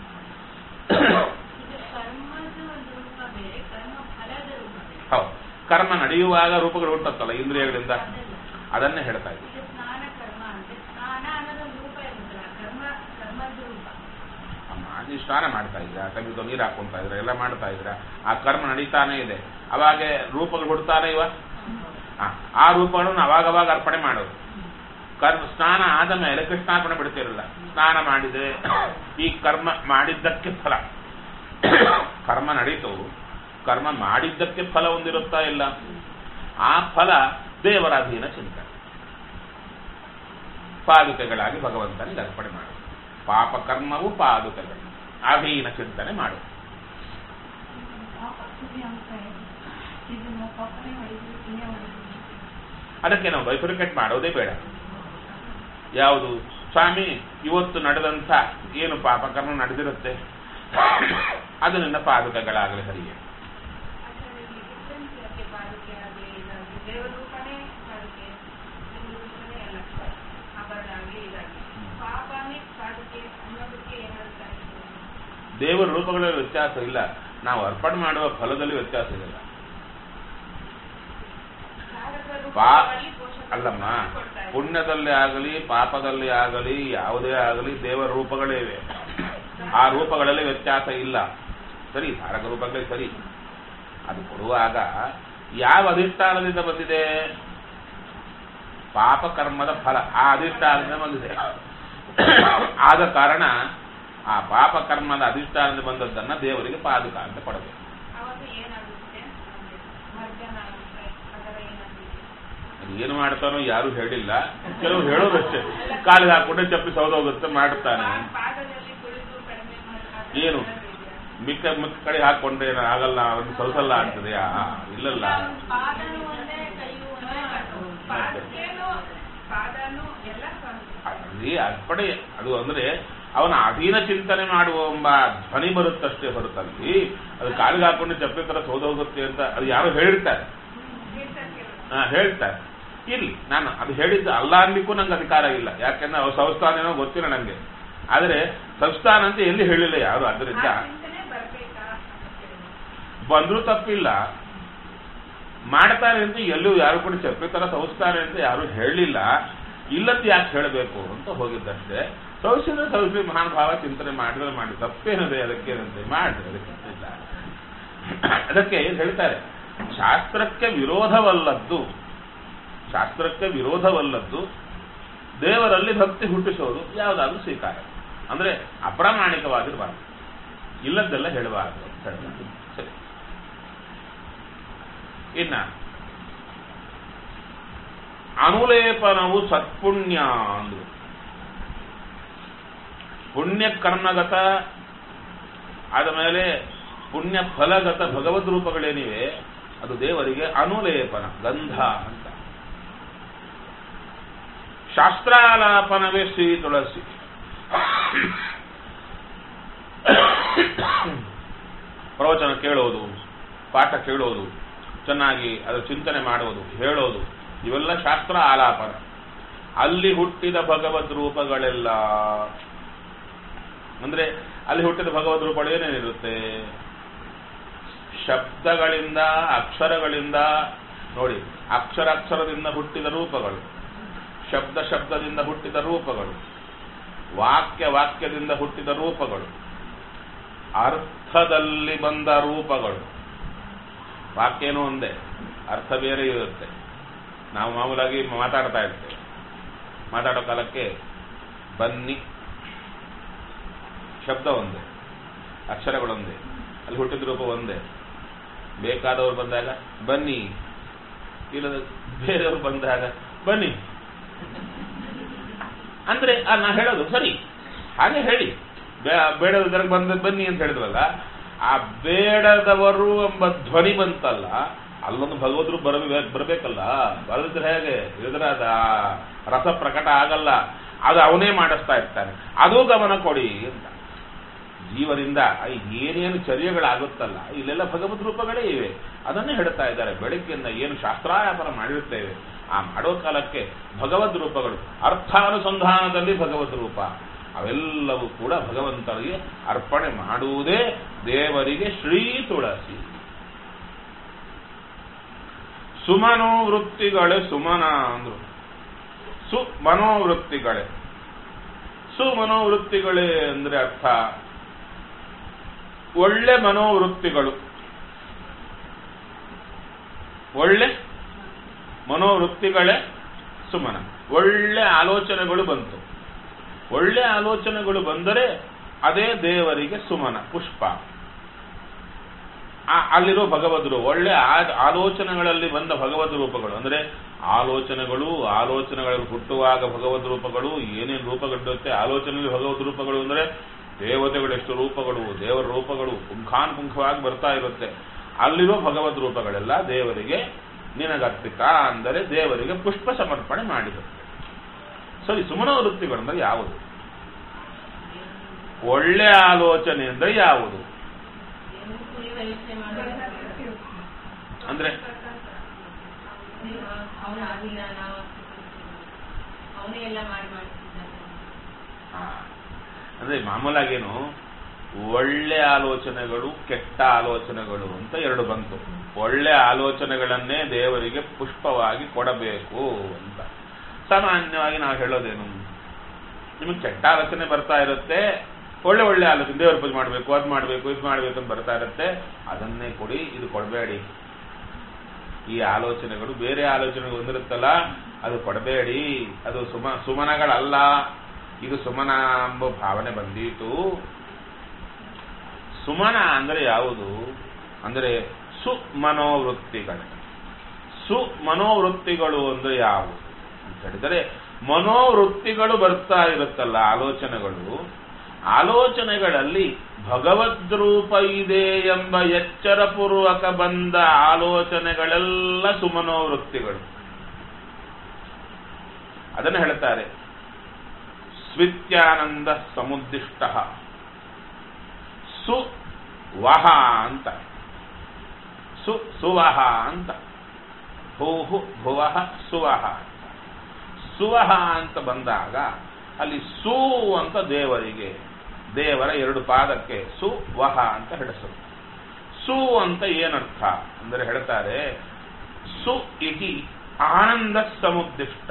ಹೌದು, ಕರ್ಮ ನಡೆಯುವಾಗ ರೂಪಗಳು ಹುಟ್ಟುತ್ತಲ್ಲ ಇಂದ್ರಿಯಗಳಿಂದ, ಅದನ್ನೇ ಹೇಳ್ತಾ ಇದ್ದೀವಿ. ಸ್ನಾನ ಮಾಡ್ತಾ ಇದ್ರ, ಕವಿದು ನೀರು ಹಾಕೊಂತಾ ಇದ್ರ, ಎಲ್ಲ ಮಾಡ್ತಾ ಇದ್ರ, ಆ ಕರ್ಮ ನಡೀತಾನೆ ಇದೆ. ಅವಾಗೆ ರೂಪಗಳು ಹುಡ್ತಾನೆ ಇವ, ಆ ರೂಪಗಳನ್ನು ಅವಾಗವಾಗ ಅರ್ಪಣೆ ಮಾಡೋದು. ಕರ್ಮ ಸ್ನಾನ ಆದ ಮೇಲೆ ಕೃಷ್ಣಾರ್ಪಣೆ ಬಿಡ್ತಿರಲ್ಲ. ಸ್ನಾನ ಮಾಡಿದ್ರೆ ಈ ಕರ್ಮ ಮಾಡಿದ್ದಕ್ಕೆ ಫಲ, ಕರ್ಮ ನಡೀತು, ಕರ್ಮ ಮಾಡಿದ್ದಕ್ಕೆ ಫಲ ಹೊಂದಿರುತ್ತಾ ಇಲ್ಲ, ಆ ಫಲ ದೇವರಾಧೀನ ಚಿಂತನೆ ಪಾದುಕೆಗಳಾಗಿ ಭಗವಂತನಿಗೆ ಅರ್ಪಣೆ ಮಾಡು. ಪಾಪ ಕರ್ಮವು ಪಾದುಕೆಗಳು ಅಧೀನ ಚಿಂತನೆ ಮಾಡು. ಅದಕ್ಕೆ ನಾವು ಬೈಫರ್ಕೇಟ್ ಮಾಡೋದೇ ಬೇಡ. ಯಾವುದು ಸ್ವಾಮಿ ಇವತ್ತು ನಡೆದಂಥ ಏನು ಪಾಪಕರ್ಮ ನಡೆದಿರುತ್ತೆ ಅದು ನಿನ್ನ ಪಾದುಕೆಗಳಾಗಲಿ ಹರಿಗೆ. ದೇವರೂಪನೇ ಕಾಣಿಕೆ, ದೇವರೂಪನೇ ಎಲ್ಲ ಆಭರಣ ಆಗಲಿ ಇದಾಗಿ ಪಾಪನೇ ಕಾಣಿಕೆ ಅನ್ನೋದಕ್ಕೆ ಏನಾದ್ರು ಕಾಣಿಕೆ? ದೇವರ ರೂಪಗಳಲ್ಲಿ ವ್ಯತ್ಯಾಸ ಇಲ್ಲ, ನಾವು ಅರ್ಪಣೆ ಮಾಡುವ ಫಲದಲ್ಲಿ ವ್ಯತ್ಯಾಸ ಇಲ್ಲ. ಪಾ ಅಲ್ಲಮ್ಮ, ಪುಣ್ಯದಲ್ಲಿ ಆಗಲಿ ಪಾಪದಲ್ಲಿ ಆಗಲಿ ಯಾವುದೇ ಆಗಲಿ ದೇವರ ರೂಪಗಳೇ ಇವೆ. ಆ ರೂಪಗಳಲ್ಲಿ ವ್ಯತ್ಯಾಸ ಇಲ್ಲ. ಸರಿ, ಧಾರಕ ರೂಪಗಳೇ ಸರಿ. ಅದು ಕೊಡುವಾಗ ಯಾವ ಅಧಿಷ್ಠಾನದಿಂದ ಬಂದಿದೆ? ಪಾಪ ಕರ್ಮದ ಫಲ ಆ ಅಧಿಷ್ಠಾನದಿಂದ ಬಂದಿದೆ. ಆದ ಕಾರಣ ಆ ಪಾಪ ಕರ್ಮದ ಅಧಿಷ್ಠಾನದಿಂದ ಬಂದದ್ದನ್ನ ದೇವರಿಗೆ ಪಾದುಕ ಅಂತ ಕೊಡಬೇಕು. ಅದು ಏನು ಮಾಡ್ತಾನೋ ಯಾರು ಹೇಳಿಲ್ಲ, ಕೆಲವರು ಹೇಳೋದಷ್ಟೇ. ಕಾಲಿಗೆ ಹಾಕೊಂಡ್ರೆ ಚಪ್ಪಲಿ ಸೌದೋಗುತ್ತೆ ಮಾಡುತ್ತಾನೆ. ಏನು ಮಿಕ್ಕ ಮಿಕ್ಕ ಕಡೆ ಹಾಕೊಂಡ್ರೆ ಏನೋ ಆಗಲ್ಲ, ಅವ್ರಿಗೆ ಸೌಸಲ್ಲ ಆಗ್ತದೆಯಾ? ಇಲ್ಲಲ್ಲ. ಅಲ್ಲಿ ಅರ್ಪಣೆ ಅದು ಅಂದ್ರೆ ಅವನ ಅಧೀನ ಚಿಂತನೆ ಮಾಡುವ ಎಂಬ ಧ್ವನಿ ಬರುತ್ತಷ್ಟೇ ಹೊರತಲ್ಲಿ ಅದು ಕಾಲಿಗೆ ಹಾಕೊಂಡು ಚಪ್ಪಲಿ ತರ ಸೋದೋಗುತ್ತೆ ಅಂತ ಅದು ಯಾರು ಹೇಳಿರ್ತಾರೆ. ಹಾ ಹೇಳ್ತಾರೆ. ಇರ್ಲಿ, ನಾನು ಅದು ಹೇಳಿದ್ದು ಅಲ್ಲ ಅನ್ಲಿಕ್ಕೂ ನಂಗೆ ಅಧಿಕಾರ ಇಲ್ಲ. ಯಾಕೆಂದ್ರೆ ಅವ್ರ ಸಂಸ್ಥಾನ ಏನೋ ಗೊತ್ತಿಲ್ಲ ನಂಗೆ. ಆದರೆ ಸಂಸ್ಥಾನ ಅಂತ ಎಲ್ಲಿ ಹೇಳಿಲ್ಲ ಯಾರು. ಅದರಿಂದ ಬಂದ್ರೂ ತಪ್ಪಿಲ್ಲ, ಮಾಡ್ತಾರೆ ಅಂತ ಎಲ್ಲೂ ಯಾರು ಕೂಡ ಚಪ್ಪಲಿ ತರ ಸಂಸ್ಥಾನ ಅಂತ ಯಾರು ಹೇಳಲಿಲ್ಲ. ಇಲ್ಲದ್ದು ಯಾಕೆ ಹೇಳಬೇಕು ಅಂತ ಹೋಗಿದ್ದಷ್ಟೇ. ಸೌಸ್ಯ ಸೌಸ್ಯ ಮಹಾನ್ ಭಾವ ಚಿಂತನೆ ಮಾಡಿದ್ರೆ ಮಾಡಿ ತಪ್ಪೇನದೆ, ಅದಕ್ಕೇನಂತೆ ಮಾಡಿದ್ರೆ ಅದಕ್ಕಿಲ್ಲ. ಅದಕ್ಕೆ ಏನು ಹೇಳ್ತಾರೆ, ಶಾಸ್ತ್ರಕ್ಕೆ ವಿರೋಧವಲ್ಲದ್ದು ಶಾಸ್ತ್ರಕ್ಕೆ ವಿರೋಧವಲ್ಲದ್ದು ದೇವರಲ್ಲಿ ಭಕ್ತಿ ಹುಟ್ಟಿಸೋದು ಯಾವುದಾದ್ರೂ ಸ್ವೀಕಾರ. ಅಂದ್ರೆ ಅಪ್ರಾಮಾಣಿಕವಾಗಿರಬಾರ್ದು, ಇಲ್ಲದ್ದೆಲ್ಲ ಹೇಳಬಾರದು ಅಂತ ಹೇಳ್ತಾರೆ. ಸರಿ, ಇನ್ನ ಅನುಲೇಪನವು ಸತ್ಪುಣ್ಯ ಅಂದ್ರು. ಪುಣ್ಯ ಕರ್ಮಗತ ಆದ ಮೇಲೆ ಪುಣ್ಯ ಫಲಗತ ಭಗವದ್ ರೂಪಗಳೇನಿವೆ ಅದು ದೇವರಿಗೆ ಅನುಲೇಪನ, ಗಂಧ ಅಂತ. ಶಾಸ್ತ್ರಾಲಾಪನವೇ ಶ್ರೀ ತುಳಸಿ. ಪ್ರವಚನ ಕೇಳೋದು, ಪಾಠ ಕೇಳೋದು, ಚೆನ್ನಾಗಿ ಅದರ ಚಿಂತನೆ ಮಾಡೋದು, ಹೇಳೋದು, ಇವೆಲ್ಲ ಶಾಸ್ತ್ರ ಆಲಾಪನ. ಅಲ್ಲಿ ಹುಟ್ಟಿದ ಭಗವದ್ ರೂಪಗಳೆಲ್ಲ ಅಂದ್ರೆ ಅಲ್ಲಿ ಹುಟ್ಟಿದ ಭಗವದ್ ರೂಪಗಳು ಏನೇನಿರುತ್ತೆ? ಶಬ್ದಗಳಿಂದ, ಅಕ್ಷರಗಳಿಂದ. ನೋಡಿ, ಅಕ್ಷರ ಅಕ್ಷರದಿಂದ ಹುಟ್ಟಿದ ರೂಪಗಳು, ಶಬ್ದ ಶಬ್ದದಿಂದ ಹುಟ್ಟಿದ ರೂಪಗಳು, ವಾಕ್ಯ ವಾಕ್ಯದಿಂದ ಹುಟ್ಟಿದ ರೂಪಗಳು, ಅರ್ಥದಲ್ಲಿ ಬಂದ ರೂಪಗಳು. ವಾಕ್ಯನೂ ಒಂದೇ, ಅರ್ಥ ಬೇರೆ ಇರುತ್ತೆ. ನಾವು ಮಾಮೂಲಾಗಿ ಮಾತಾಡ್ತಾ ಇರ್ತೇವೆ, ಮಾತಾಡೋ ಕಾಲಕ್ಕೆ ಬನ್ನಿ ಶಬ್ದ ಒಂದೇ, ಅಕ್ಷರಗಳೊಂದೇ, ಅಲ್ಲಿ ಹುಟ್ಟಿದ ರೂಪ ಒಂದೇ. ಬೇಕಾದವರು ಬಂದಾಗ ಬನ್ನಿ, ಇಲ್ಲದ ಬೇರೆಯವರು ಬಂದಾಗ ಬನ್ನಿ ಅಂದ್ರೆ ನಾ ಹೇಳೋದು ಸರಿ, ಹಾಗೆ ಹೇಳಿ. ಬೇಡದವರಿಗೆ ಬಂದ ಬನ್ನಿ ಅಂತ ಹೇಳಿದ್ವಲ್ಲ, ಆ ಬೇಡದವರು ಎಂಬ ಧ್ವನಿ ಬಂತಲ್ಲ, ಅಲ್ಲೊಂದು ಭಗವದ್ರು ಬರಬೇಕು ಬರಬೇಕಲ್ಲ. ಬರದಿದ್ರೆ ಹೇಗೆ ಹೇಳಿದ್ರೆ ಅದ ರಸ ಪ್ರಕಟ ಆಗಲ್ಲ. ಅದು ಅವನೇ ಮಾಡಿಸ್ತಾ ಇರ್ತಾನೆ. ಅದು ಗಮನ ಕೊಡಿ ಅಂತ. ಜೀವರಿಂದ ಏನೇನು ಚರ್ಯಗಳಾಗುತ್ತಲ್ಲ, ಇಲ್ಲೆಲ್ಲ ಭಗವದ್ ರೂಪಗಳೇ ಇವೆ. ಅದನ್ನೇ ಹೇಳ್ತಾ ಇದ್ದಾರೆ. ಬೆಳಗ್ಗೆಯಿಂದ ಏನು ಶಾಸ್ತ್ರಾಯಾಪನ ಮಾಡಿರುತ್ತೇವೆ, ಆ ಮಾಡೋ ಕಾಲಕ್ಕೆ ಭಗವದ್ ರೂಪಗಳು, ಅರ್ಥಾನುಸಂಧಾನದಲ್ಲಿ ಭಗವದ್ ರೂಪ, ಅವೆಲ್ಲವೂ ಕೂಡ ಭಗವಂತನಿಗೆ ಅರ್ಪಣೆ ಮಾಡುವುದೇ ದೇವರಿಗೆ ಶ್ರೀ ತುಳಸಿ. ಸುಮನೋವೃತ್ತಿಗಳೇ ಸುಮನ ಅಂದ್ರು. ಸುಮನೋವೃತ್ತಿಗಳೇ ಸುಮನೋವೃತ್ತಿಗಳೇ ಅಂದ್ರೆ ಅರ್ಥ ಒಳ್ಳೆ ಮನೋವೃತ್ತಿಗಳು. ಒಳ್ಳೆ ಮನೋವೃತ್ತಿಗಳೇ ಸುಮನ. ಒಳ್ಳೆ ಆಲೋಚನೆಗಳು ಬಂತು. ಒಳ್ಳೆ ಆಲೋಚನೆಗಳು ಬಂದರೆ ಅದೇ ದೇವರಿಗೆ ಸುಮನ, ಪುಷ್ಪ. ಅಲ್ಲಿರೋ ಭಗವದ್ರು ಒಳ್ಳೆ ಆಲೋಚನೆಗಳಲ್ಲಿ ಬಂದ ಭಗವದ್ ರೂಪಗಳು. ಅಂದ್ರೆ ಆಲೋಚನೆಗಳು, ಆಲೋಚನೆಗಳಲ್ಲಿ ಹುಟ್ಟುವಾಗ ಭಗವದ್ ರೂಪಗಳು, ಏನೇನು ರೂಪಗಳಿರುತ್ತೆ ಆಲೋಚನೆಯಲ್ಲಿ ಭಗವದ್ ರೂಪಗಳು. ಅಂದ್ರೆ ದೇವತೆಗಳೆಷ್ಟು ರೂಪಗಳು, ದೇವರ ರೂಪಗಳು ಪುಂಖಾನುಪುಂಖವಾಗಿ ಬರ್ತಾ ಇರುತ್ತೆ. ಅಲ್ಲಿರೋ ಭಗವದ್ ರೂಪಗಳೆಲ್ಲ ದೇವರಿಗೆ ನಿನಗರ್ಪಿತ ಅಂದರೆ ದೇವರಿಗೆ ಪುಷ್ಪ ಸಮರ್ಪಣೆ ಮಾಡಿರುತ್ತೆ. ಸರಿ, ಸುಮನೋವೃತ್ತಿಗಳು ಅಂದ್ರೆ ಯಾವುದು? ಒಳ್ಳೆ ಆಲೋಚನೆ ಅಂದ್ರೆ ಯಾವುದು? ಅಂದ್ರೆ ಅವನ ಆಗಿಲ್ಲ, ನಾವು ಅವನೇ ಎಲ್ಲ ಮಾಡಿ ಮಾಡ್ತಿದ್ದಾನೆ. ಅಂದ್ರೆ ಮಾಮೂಲಾಗೇನು ಒಳ್ಳೆ ಆಲೋಚನೆಗಳು ಕೆಟ್ಟ ಆಲೋಚನೆಗಳು ಅಂತ ಎರಡು ಬಂತು. ಒಳ್ಳೆ ಆಲೋಚನೆಗಳನ್ನೇ ದೇವರಿಗೆ ಪುಷ್ಪವಾಗಿ ಕೊಡಬೇಕು ಅಂತ. ಸಾಮಾನ್ಯವಾಗಿ ನಾವು ಹೇಳೋದೇನು, ನಿಮಗೆ ಕೆಟ್ಟ ಆಲೋಚನೆ ಬರ್ತಾ ಇರುತ್ತೆ, ಒಳ್ಳೆ ಒಳ್ಳೆ ಆಲೋಚನೆ ದೇವರ ಪೂಜೆ ಮಾಡಬೇಕು, ಅದು ಮಾಡಬೇಕು, ಇದು ಮಾಡಬೇಕು ಅಂತ ಬರ್ತಾ ಇರುತ್ತೆ, ಅದನ್ನೇ ಕೊಡಿ, ಇದು ಕೊಡಬೇಡಿ. ಈ ಆಲೋಚನೆಗಳು ಬೇರೆ ಆಲೋಚನೆಗಳು ಹೊಂದಿರುತ್ತಲ್ಲ, ಅದು ಕೊಡಬೇಡಿ, ಅದು ಸುಮ ಸುಮನಗಳಲ್ಲ. ಇದು ಸುಮನ ಎಂಬ ಭಾವನೆ ಬಂದೀತು. ಸುಮನ ಅಂದರೆ ಯಾವುದು ಅಂದರೆ ಸುಮನೋವೃತ್ತಿಗಳು. ಸುಮನೋವೃತ್ತಿಗಳು ಅಂದರೆ ಯಾವುದು ಅಂತ ಹೇಳಿದರೆ, ಮನೋವೃತ್ತಿಗಳು ಬರ್ತಾ ಇರುತ್ತಲ್ಲ ಆಲೋಚನೆಗಳು, ಆಲೋಚನೆಗಳಲ್ಲಿ ಭಗವದ್ರೂಪ ಇದೆ ಎಂಬ ಎಚ್ಚರಪೂರ್ವಕ ಬಂದ ಆಲೋಚನೆಗಳೆಲ್ಲ ಸುಮನೋವೃತ್ತಿಗಳು. ಅದನ್ನು ಹೇಳ್ತಾರೆ ಸ್ವಿತ್ಯಾನಂದ ಸಮುದ್ದಿಷ್ಟ ಸುವಹ ಅಂತ. ಸು ಸುವಹ ಅಂತ, ಭೂಹು ಭುವಃ ಸುವಹ. ಸುವಹ ಅಂತ ಬಂದಾಗ ಅಲ್ಲಿ ಸು ಅಂತ ದೇವರಿಗೆ, ದೇವರ ಎರಡು ಪಾದಕ್ಕೆ ಸುವಹ ಅಂತ ಹೆಸರು. ಸು ಅಂತ ಏನರ್ಥ ಅಂದರೆ ಹೇಳ್ತಾರೆ, ಸು ಇತಿ ಆನಂದ ಸಮುದ್ದಿಷ್ಟ.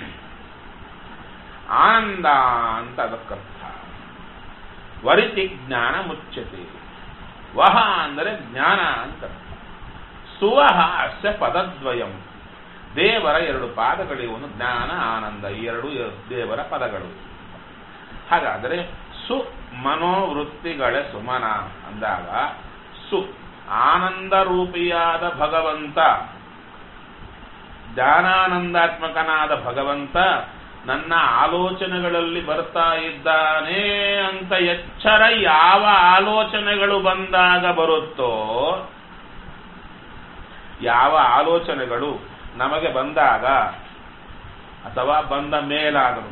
ಆನಂದ ಅಂತ ಅದಕ್ಕರ್ಥ. ವರಿತಿ ಜ್ಞಾನ ಮುಚ್ಯತೆ. ವಹ ಅಂದರೆ ಜ್ಞಾನ ಅಂತ. ಸುವಹ ಅಸ್ಯ ಪದದ್ವಯಂ. ದೇವರ ಎರಡು ಪಾದಗಳಿವನು ಜ್ಞಾನ ಆನಂದ, ಈ ಎರಡು ದೇವರ ಪದಗಳು. ಹಾಗಾದರೆ ಸು ಮನೋವೃತ್ತಿಗಳೇ ಸುಮನ ಅಂದಾಗ, ಸು ಆನಂದ ರೂಪಿಯಾದ ಭಗವಂತ, ಜ್ಞಾನಾನಂದಾತ್ಮಕನಾದ ಭಗವಂತ ನನ್ನ ಆಲೋಚನೆಗಳಲ್ಲಿ ಬರ್ತಾ ಇದ್ದಾನೆ ಅಂತ ಎಚ್ಚರ ಯಾವ ಆಲೋಚನೆಗಳು ಬಂದಾಗ ಬರುತ್ತೋ, ಯಾವ ಆಲೋಚನೆಗಳು ನಮಗೆ ಬಂದಾಗ ಅಥವಾ ಬಂದ ಮೇಲಾದರೂ,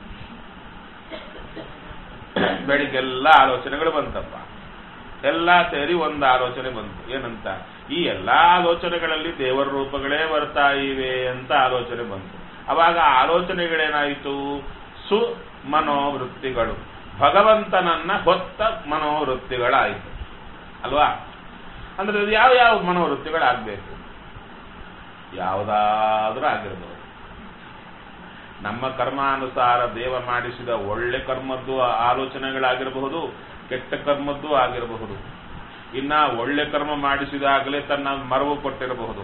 ಬೆಳಿಗ್ಗೆಲ್ಲ ಆಲೋಚನೆಗಳು ಬಂತಪ್ಪ, ಎಲ್ಲ ಸೇರಿ ಒಂದು ಆಲೋಚನೆ ಬಂತು. ಏನಂತ? ಈ ಎಲ್ಲ ಆಲೋಚನೆಗಳಲ್ಲಿ ದೇವರ ರೂಪಗಳೇ ಬರ್ತಾ ಇವೆ ಅಂತ ಆಲೋಚನೆ ಬಂತು. ಅವಾಗ ಆಲೋಚನೆಗಳೇನಾಯಿತು? ಸು ಮನೋವೃತ್ತಿಗಳು, ಭಗವಂತನನ್ನ ಹೊತ್ತ ಮನೋವೃತ್ತಿಗಳಾಯಿತು ಅಲ್ವಾ? ಅಂದ್ರೆ ಯಾವ ಯಾವ ಮನೋವೃತ್ತಿಗಳಾಗಬೇಕು? ಯಾವುದಾದ್ರೂ ಆಗಿರ್ಬೋದು. ನಮ್ಮ ಕರ್ಮಾನುಸಾರ ದೇವ ಮಾಡಿಸಿದ ಒಳ್ಳೆ ಕರ್ಮದ್ದು ಆಲೋಚನೆಗಳಾಗಿರಬಹುದು, ಕೆಟ್ಟ ಕರ್ಮದ್ದು ಆಗಿರಬಹುದು. ಇನ್ನ ಒಳ್ಳೆ ಕರ್ಮ ಮಾಡಿಸಿದಾಗಲೇ ತನ್ನ ಮರವು ಕೊಟ್ಟಿರಬಹುದು,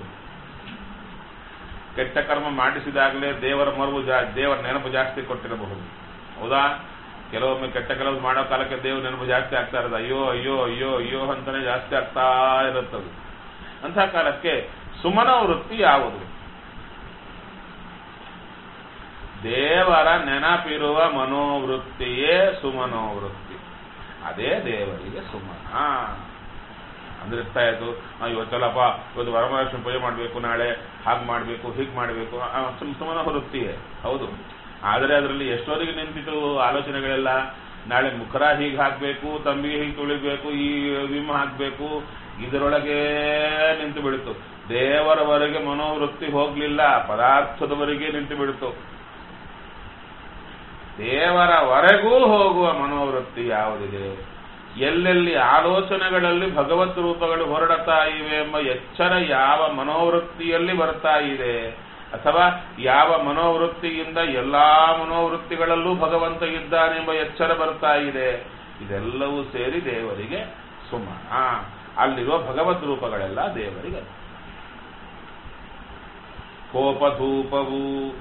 ಕೆಟ್ಟ ಕರ್ಮ ಮಾಡಿಸಿದಾಗಲೇ ದೇವರ ಮರವು ಜಾ ದೇವರ ನೆನಪು ಜಾಸ್ತಿ ಕೊಟ್ಟಿರಬಹುದು. ಹೌದಾ? ಕೆಲವೊಮ್ಮೆ ಕೆಟ್ಟ ಕೆಲವು ಮಾಡೋ ಕಾಲಕ್ಕೆ ದೇವ್ರ ನೆನಪು ಜಾಸ್ತಿ ಆಗ್ತಾ ಇರೋದು, ಅಯ್ಯೋ ಅಯ್ಯೋ ಅಯ್ಯೋ ಅಯ್ಯೋ ಅಂತಾನೆ ಜಾಸ್ತಿ ಆಗ್ತಾ ಇರುತ್ತದು. ಅಂಥ ಕಾಲಕ್ಕೆ ಸುಮನೋವೃತ್ತಿ ಯಾವುದು? ದೇವರ ನೆನಪಿರುವ ಮನೋವೃತ್ತಿಯೇ ಸುಮನೋವೃತ್ತಿ. ಅದೇ ದೇವರಿಗೆ ಸುಮನ. ಅಂದ್ರೆ ಇರ್ತಾ ಇತ್ತು, ಇವತ್ತಲ್ಲಪ್ಪ ಇವತ್ತು ವರಮಹಾಲಕ್ಷ್ಮಿ ಪೂಜೆ ಮಾಡಬೇಕು, ನಾಳೆ ಹಾಗೆ ಮಾಡಬೇಕು, ಹೀಗೆ ಮಾಡಬೇಕು, ಸುಮನೋವೃತ್ತಿಯೇ ಹೌದು. ಆದರೆ ಅದರಲ್ಲಿ ಎಷ್ಟೋರಿಗೆ ನಿಂತಿತು ಆಲೋಚನೆಗಳೆಲ್ಲ. ನಾಳೆ ಮುಖರ ಹೀಗೆ ಹಾಕಬೇಕು, ತಂಬಿಗೆ ಹೀಗೆ ತುಳಿಬೇಕು, ಈ ವಿಮ್ ಹಾಕಬೇಕು, ಇದರೊಳಗೆ ನಿಂತು ಬಿಡ್ತು. ದೇವರವರೆಗೆ ಮನೋವೃತ್ತಿ ಹೋಗ್ಲಿಲ್ಲ, ಪದಾರ್ಥದವರೆಗೆ ನಿಂತು ಬಿಡ್ತು. ದೇವರವರೆಗೂ ಹೋಗುವ ಮನೋವೃತ್ತಿ ಯಾವುದಿದೆ? ಎಲ್ಲೆಲ್ಲಿ ಆಲೋಚನೆಗಳಲ್ಲಿ ಭಗವತ್ ರೂಪಗಳು ಹೊರಡುತ್ತಾ ಇವೆ ಎಂಬ ಎಚ್ಚರ ಯಾವ ಮನೋವೃತ್ತಿಯಲ್ಲಿ ಬರ್ತಾ ಇದೆ, ಅಥವಾ ಯಾವ ಮನೋವೃತ್ತಿಯಿಂದ ಎಲ್ಲಾ ಮನೋವೃತ್ತಿಗಳಲ್ಲೂ ಭಗವಂತ ಇದ್ದಾನೆಂಬ ಎಚ್ಚರ ಬರ್ತಾ ಇದೆ, ಇದೆಲ್ಲವೂ ಸೇರಿ ದೇವರಿಗೆ ಸುಮನ. ಅಲ್ಲಿರುವ ಭಗವದ್ ರೂಪಗಳೆಲ್ಲ ದೇವರಿಗೆ. ಕೋಪಧೂಪವು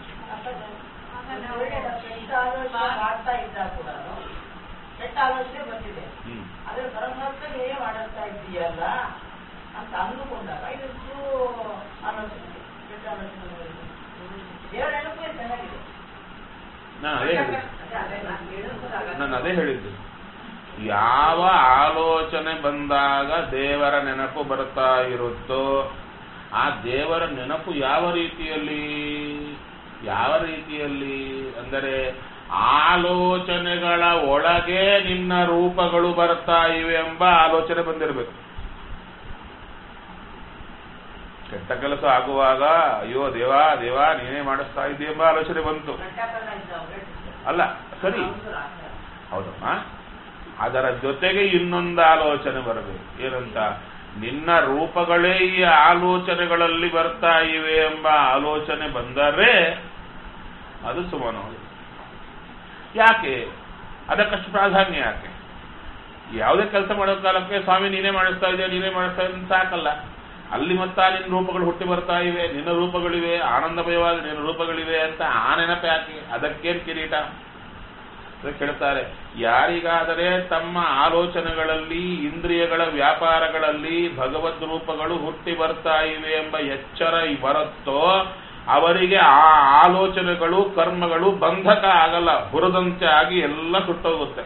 ಮಾಡ್ತಾ ಇದ್ದ ಕೂಡ ಕೆಟ್ಟ ಆಲೋಚನೆ ಬಂದಿದೆ, ಅದ್ರ ಪರಮಾತ್ಮ ಹೇಗೆ ಮಾಡುತ್ತಾ ಇದ್ದೀಯಲ್ಲ ಅಂತ ಅಂದುಕೊಂಡಾಗ ಇದಷ್ಟು ಆಲೋಚನೆ, ಕೆಟ್ಟ ಆಲೋಚನೆ ದೇವರ ನೆನಪು ಚೆನ್ನಾಗಿದೆ. ನಾನು ಅದೇ ಹೇಳಿದ್ದು ನಾನು ಅದೇ ಹೇಳಿದ್ದು ಯಾವ ಆಲೋಚನೆ ಬಂದಾಗ ದೇವರ ನೆನಪು ಬರ್ತಾ ಇರುತ್ತೋ ಆ ದೇವರ ನೆನಪು ಯಾವ ರೀತಿಯಲ್ಲಿ ಯಾವ ರೀತಿಯಲ್ಲಿ ಅಂದರೆ ಆಲೋಚನೆಗಳ ಒಳಗೆ ನಿನ್ನ ರೂಪಗಳು ಬರ್ತಾ ಇವೆ ಎಂಬ ಆಲೋಚನೆ ಬಂದಿರಬೇಕು. ಕೆಟ್ಟ ಕೆಲಸ ಆಗುವಾಗ ಅಯ್ಯೋ ದೇವಾ ದೇವಾ ನೀನೇ ಮಾಡಿಸ್ತಾ ಇದ್ದೀ ಎಂಬ ಆಲೋಚನೆ ಬಂತು. ಅಲ್ಲ ಸರಿ, ಹೌದಮ್ಮ. ಅದರ ಜೊತೆಗೆ ಇನ್ನೊಂದು ಆಲೋಚನೆ ಬರಬೇಕು. ಏನಂತ? ನಿನ್ನ ರೂಪಗಳೇ ಈ ಆಲೋಚನೆಗಳಲ್ಲಿ ಬರ್ತಾ ಇವೆ ಎಂಬ ಆಲೋಚನೆ ಬಂದರೆ ಅದು ಸುಮನೋ. ಯಾಕೆ ಅದಕ್ಕಷ್ಟು ಪ್ರಾಧಾನ್ಯ? ಯಾಕೆ? ಯಾವುದೇ ಕೆಲಸ ಮಾಡೋ ಕಾಲಕ್ಕೆ ಸ್ವಾಮಿ ನೀನೇ ಮಾಡಿಸ್ತಾ ಇದೆಯಾ ನೀನೇ ಮಾಡಿಸ್ತಾ ಇದ್ದ ಸಾಕಲ್ಲ. ಅಲ್ಲಿ ಮತ್ತ ನಿನ್ನ ರೂಪಗಳು ಹುಟ್ಟಿ ಬರ್ತಾ ಇವೆ, ನಿನ್ನ ರೂಪಗಳಿವೆ, ಆನಂದಮಯವಾಗಿ ನಿನ್ನ ರೂಪಗಳಿವೆ ಅಂತ ಆ ನೆನಪು ಯಾಕೆ? ಅದಕ್ಕೇನು ಕಿರೀಟ? ಕೇಳ್ತಾರೆ. ಯಾರಿಗಾದರೆ ತಮ್ಮ ಆಲೋಚನೆಗಳಲ್ಲಿ ಇಂದ್ರಿಯಗಳ ವ್ಯಾಪಾರಗಳಲ್ಲಿ ಭಗವದ್ ರೂಪಗಳು ಹುಟ್ಟಿ ಬರ್ತಾ ಇವೆ ಎಂಬ ಎಚ್ಚರ ಬರುತ್ತೋ ಅವರಿಗೆ ಆ ಆಲೋಚನೆಗಳು ಕರ್ಮಗಳು ಬಂಧಕ ಆಗಲ್ಲ, ಹುರದಂತೆ ಆಗಿ ಎಲ್ಲ ಸುಟ್ಟೋಗುತ್ತೆ.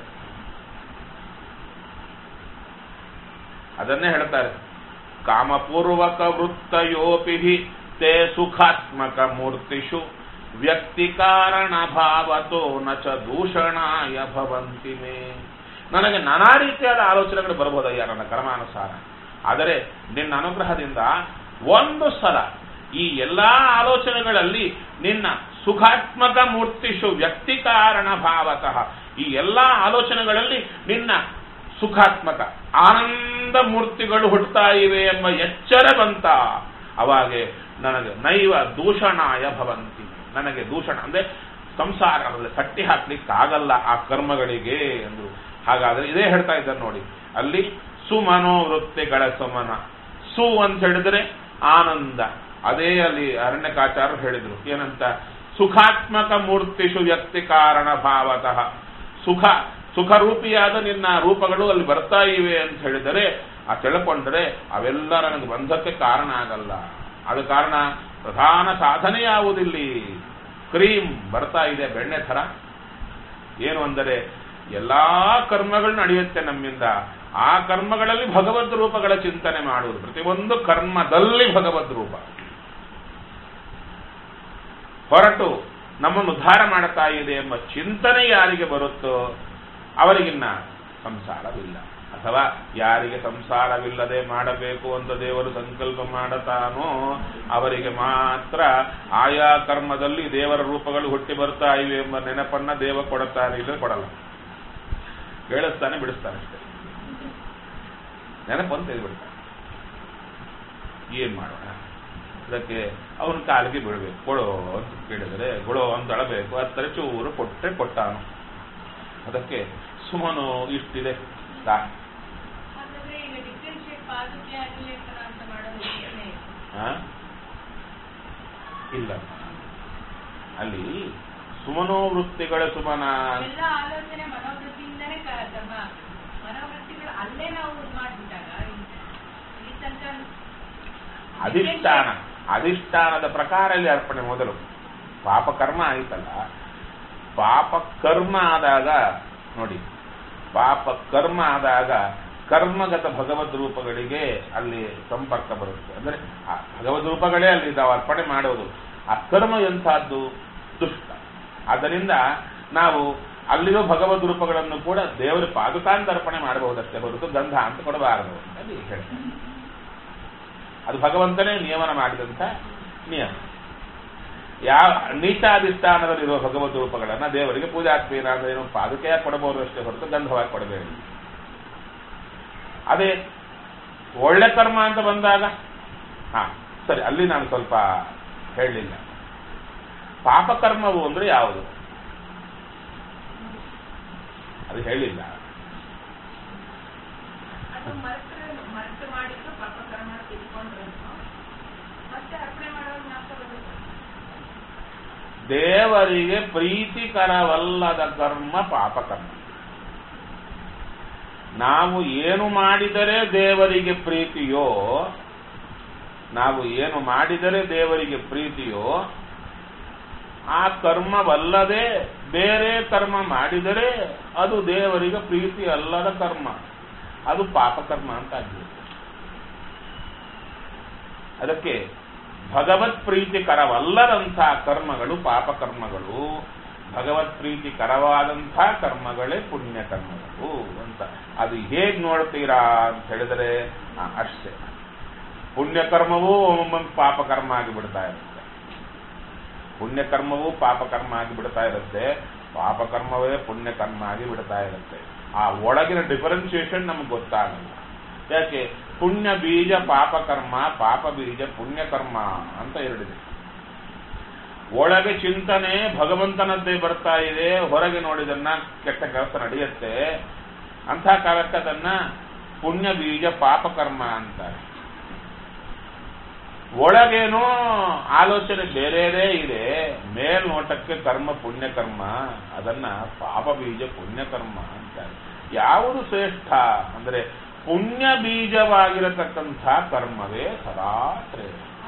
ಅದನ್ನೇ ಹೇಳ್ತಾರೆ. ಕಾಮಪೂರ್ವಕ ವೃತ್ತಯೋಪಿ ತೇ ಸುಖಾತ್ಮಕ ಮೂರ್ತಿಷು ವ್ಯಕ್ತಿ ಕಾರಣ ಭಾವತೋ ನಚ ದೂಷಣಾಯ ಭವಂತಿ ಮೇ. ನನಗೆ ನಾನಾ ರೀತಿಯಾದ ಆಲೋಚನೆಗಳು ಬರಬಹುದಯ್ಯ ನನ್ನ ಕರ್ಮಾನುಸಾರ. ಆದರೆ ನಿನ್ನ ಅನುಗ್ರಹದಿಂದ ಒಂದು ಸಲ ಈ ಎಲ್ಲಾ ಆಲೋಚನೆಗಳಲ್ಲಿ ನಿನ್ನ ಸುಖಾತ್ಮಕ ಮೂರ್ತಿಷು ವ್ಯಕ್ತಿ ಕಾರಣ ಭಾವತಃ ಈ ಎಲ್ಲಾ ಆಲೋಚನೆಗಳಲ್ಲಿ ನಿನ್ನ ಸುಖಾತ್ಮಕ ಆನಂದ ಮೂರ್ತಿಗಳು ಹುಟ್ಟುತ್ತಾ ಇವೆ ಎಂಬ ಎಚ್ಚರ ಬಂತ. ಅವಾಗೆ ನನಗೆ ನೈವ ದೂಷಣಾಯ ಭವಂತಿ, ನನಗೆ ದೂಷಣ ಅಂದ್ರೆ ಸಂಸಾರದಲ್ಲಿ ಕಟ್ಟಿ ಹಾಕ್ಲಿಕ್ಕಾಗಲ್ಲ ಆ ಕರ್ಮಗಳಿಗೆ ಎಂದು. ಹಾಗಾದ್ರೆ ಇದೇ ಹೇಳ್ತಾ ಇದ್ದಾರೆ ನೋಡಿ. ಅಲ್ಲಿ ಸುಮನೋವೃತ್ತಿಗಳ ಸುಮನ, ಸು ಅಂತ ಹೇಳಿದ್ರೆ ಆನಂದ. ಅದೇ ಅಲ್ಲಿ ಅರಣ್ಯಕಾಚಾರ್ಯರು ಹೇಳಿದ್ರು. ಏನಂತ? ಸುಖಾತ್ಮಕ ಮೂರ್ತಿಷು ವ್ಯಕ್ತಿ ಕಾರಣ ಭಾವತಃ. ಸುಖ ಸುಖರೂಪಿಯಾದ ನಿನ್ನ ರೂಪಗಳು ಅಲ್ಲಿ ಬರ್ತಾ ಇವೆ ಅಂತ ಹೇಳಿದರೆ ಆ ತಿಳ್ಕೊಂಡ್ರೆ ಅವೆಲ್ಲ ನನಗೆ ಬಂಧಕ್ಕೆ ಕಾರಣ ಆಗಲ್ಲ. ಅದು ಕಾರಣ ಪ್ರಧಾನ ಸಾಧನೆ ಯಾವುದಿಲ್ಲಿ? ಕ್ರೀಮ್ ಬರ್ತಾ ಇದೆ ಬೆಣ್ಣೆ ಥರ. ಏನು ಅಂದರೆ ಎಲ್ಲಾ ಕರ್ಮಗಳು ನಡೆಯುತ್ತೆ ನಮ್ಮಿಂದ. ಆ ಕರ್ಮಗಳಲ್ಲಿ ಭಗವದ್ ರೂಪಗಳ ಚಿಂತನೆ ಮಾಡುವುದು. ಪ್ರತಿಯೊಂದು ಕರ್ಮದಲ್ಲಿ ಭಗವದ್ ರೂಪ ಹೊರಟು ನಮ್ಮನ್ನು ಉದ್ಧಾರ ಮಾಡುತ್ತಾ ಇದೆ ಎಂಬ ಚಿಂತನೆ ಯಾರಿಗೆ ಬರುತ್ತೋ ಅವರಿಗಿನ್ನ ಸಂಸಾರವಿಲ್ಲ. ಅಥವಾ ಯಾರಿಗೆ ಸಂಸಾರವಿಲ್ಲದೆ ಮಾಡಬೇಕು ಅಂತ ದೇವರು ಸಂಕಲ್ಪ ಮಾಡುತ್ತಾನೋ ಅವರಿಗೆ ಮಾತ್ರ ಆಯಾ ಕರ್ಮದಲ್ಲಿ ದೇವರ ರೂಪಗಳು ಹುಟ್ಟಿ ಬರ್ತಾ ಇವೆ ಎಂಬ ನೆನಪನ್ನ ದೇವ ಕೊಡುತ್ತಾನೆ, ಇಲ್ಲ ಕೊಡಲ್ಲ. ಕೇಳಿಸ್ತಾನೆ, ಬಿಡಿಸ್ತಾನೆ ಅಷ್ಟೇ. ನೆನಪನ್ನು ತೆಗೆದುಬಿಡ್ತಾನೆ. ಏನ್ ಮಾಡೋಣ? ಅದಕ್ಕೆ ಅವನ ಕಾಲಿಗೆ ಬಿಡಬೇಕು. ಕೊಡೋ ಅಂತ ಕೇಳಿದರೆ ಕೊಡೋ ಅಂತ ಅಳಬೇಕು. ಹತ್ತರ ಚೂರು ಕೊಟ್ಟರೆ ಕೊಟ್ಟಾನು. ಅದಕ್ಕೆ ಸುಮನು ಇಷ್ಟಿದೆ. ಇಲ್ಲ, ಅಲ್ಲಿ ಸುಮನೋವೃತ್ತಿಗಳ ಸುಮನ ಆಲೋಚನೆ ಮನೋವೃತ್ತಿಯಿಂದನೇ ಮನೋವೃತ್ತಿಗಳು ಅಲ್ಲೇ ನಾವು ಮಾಡಿಬಿಟ್ಟಾಗ ಅಧಿಷ್ಠಾನ ಅಧಿಷ್ಠಾನದ ಪ್ರಕಾರ ಇಲ್ಲಿ ಅರ್ಪಣೆ ಮೊದಲು ಪಾಪಕರ್ಮ ಆಯ್ತಲ್ಲ. ಪಾಪಕರ್ಮ ಆದಾಗ ನೋಡಿ, ಪಾಪ ಕರ್ಮ ಆದಾಗ ಕರ್ಮಗತ ಭಗವದ್ ರೂಪಗಳಿಗೆ ಅಲ್ಲಿ ಸಂಪರ್ಕ ಬರುತ್ತೆ. ಅಂದ್ರೆ ಆ ಭಗವದ್ ರೂಪಗಳೇ ಅಲ್ಲಿ ನಾವು ಅರ್ಪಣೆ ಮಾಡೋದು. ಆ ಕರ್ಮ ಎಂಥದ್ದು? ದುಷ್ಟ. ಆದ್ದರಿಂದ ನಾವು ಅಲ್ಲಿರೋ ಭಗವದ್ ರೂಪಗಳನ್ನು ಕೂಡ ದೇವರ ಪಾದುಕಾಂತ ಅರ್ಪಣೆ ಮಾಡಬಹುದಷ್ಟೇ ಹೊರತು ಗಂಧ ಅಂತ ಕೊಡಬಾರದು ಅಲ್ಲಿ ಹೇಳ್ತಾರೆ. ಅದು ಭಗವಂತನೇ ನಿಯಮನ ಮಾಡಿದಂಥ ನಿಯಮ. ಯಾವ ನೀಚಾಧಿಷ್ಠಾನದಲ್ಲಿರುವ ಭಗವದ್ ರೂಪಗಳನ್ನ ದೇವರಿಗೆ ಪೂಜಾತ್ಮೀನ ಅಂದ್ರೆ ಏನು ಪಾದುಕೆಯಾಗಿ ಕೊಡಬಹುದು ಅಷ್ಟೇ ಹೊರತು ಗಂಧವಾಗಿ ಕೊಡಬೇಡಿ. ಅದೇ ಒಳ್ಳೆ ಕರ್ಮ ಅಂತ ಬಂದಾಗ ಹಾ ಸರಿ, ಅಲ್ಲಿ ನಾನು ಸ್ವಲ್ಪ ಹೇಳಲಿಲ್ಲ. ಪಾಪಕರ್ಮವು ಅಂದ್ರೆ ಯಾವುದು ಅದು ಹೇಳಿಲ್ಲ. ದೇವರಿಗೆ ಪ್ರೀತಿಕರವಲ್ಲದ ಕರ್ಮ ಪಾಪಕರ್ಮ. ನಾವು ಏನು ಮಾಡಿದರೆ ದೇವರಿಗೆ ಪ್ರೀತಿಯೋ ನಾವು ಏನು ಮಾಡಿದರೆ ದೇವರಿಗೆ ಪ್ರೀತಿಯೋ ಆ ಕರ್ಮವಲ್ಲದೆ ಬೇರೆ ಕರ್ಮ ಮಾಡಿದರೆ ಅದು ದೇವರಿಗೆ ಪ್ರೀತಿ ಅಲ್ಲದ ಕರ್ಮ, ಅದು ಪಾಪಕರ್ಮ ಅಂತ ಆಗಿದೆ. ಅದಕ್ಕೆ ಭಗವತ್ ಪ್ರೀತಿಕರವಲ್ಲದಂಥ ಕರ್ಮಗಳು ಪಾಪಕರ್ಮಗಳು, ಭಗವತ್ ಪ್ರೀತಿಕರವಾದಂಥ ಕರ್ಮಗಳೇ ಪುಣ್ಯಕರ್ಮಗಳು ಅಂತ. ಅದು ಹೇಗೆ ನೋಡ್ತೀರಾ ಅಂತ ಹೇಳಿದರೆ ಅಷ್ಟೇ. ಪುಣ್ಯಕರ್ಮವೂ ಒಮ್ಮೊಮ್ಮೆ ಪಾಪಕರ್ಮ ಆಗಿಬಿಡ್ತಾ ಇರುತ್ತೆ. ಪುಣ್ಯಕರ್ಮವೂ ಪಾಪಕರ್ಮ ಆಗಿ ಬಿಡ್ತಾ ಇರುತ್ತೆ, ಪಾಪಕರ್ಮವೇ ಪುಣ್ಯಕರ್ಮ ಆಗಿ ಬಿಡ್ತಾ ಇರುತ್ತೆ. ಆ ಒಳಗಿನ ಡಿಫರೆನ್ಸಿಯೇಷನ್ ನಮ್ಗೆ ಗೊತ್ತಾಗಲ್ಲ. ಯಾಕೆ? ಪುಣ್ಯ ಬೀಜ ಪಾಪಕರ್ಮ, ಪಾಪ ಬೀಜ ಪುಣ್ಯಕರ್ಮ ಅಂತ ಎರಡಿದೆ. ಒಳಗೆ ಚಿಂತನೆ ಭಗವಂತನದ್ದೇ ಬರ್ತಾ ಇದೆ, ಹೊರಗೆ ನೋಡಿದನ್ನ ಕೆಟ್ಟ ಕೆಲಸ ನಡೆಯುತ್ತೆ. ಅಂಥ ಕಾಲಕ್ಕೆ ಅದನ್ನ ಪುಣ್ಯ ಬೀಜ ಪಾಪಕರ್ಮ ಅಂತಾರೆ. ಒಳಗೇನೋ ಆಲೋಚನೆ ಬೇರೆದೇ ಇದೆ, ಮೇಲ್ನೋಟಕ್ಕೆ ಕರ್ಮ ಪುಣ್ಯಕರ್ಮ, ಅದನ್ನ ಪಾಪ ಬೀಜ ಪುಣ್ಯಕರ್ಮ ಅಂತಾರೆ. ಯಾವುದು ಶ್ರೇಷ್ಠ ಅಂದ್ರೆ ಪುಣ್ಯ ಬೀಜವಾಗಿರತಕ್ಕಂಥ ಕರ್ಮವೇ ಸದಾ ಶ್ರೇಷ್ಠ.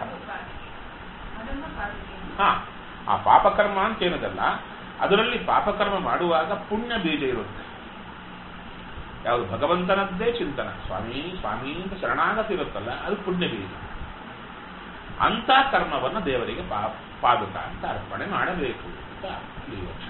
ಹಾ, ಆ ಪಾಪಕರ್ಮ ಅಂತ ಏನದಲ್ಲ, ಅದರಲ್ಲಿ ಪಾಪಕರ್ಮ ಮಾಡುವಾಗ ಪುಣ್ಯ ಬೀಜ ಇರುತ್ತೆ. ಯಾವುದು? ಭಗವಂತನದ್ದೇ ಚಿಂತನ, ಸ್ವಾಮಿ ಸ್ವಾಮಿ ಅಂತ ಶರಣಾಗತಿ ಇರುತ್ತಲ್ಲ, ಅದು ಪುಣ್ಯ ಬೀಜ. ಅಂತ ಕರ್ಮವನ್ನು ದೇವರಿಗೆ ಪಾ ಪಾದುಕ ಅಂತ ಅರ್ಪಣೆ ಮಾಡಬೇಕು ಅಂತ ಈ ವರ್ಷ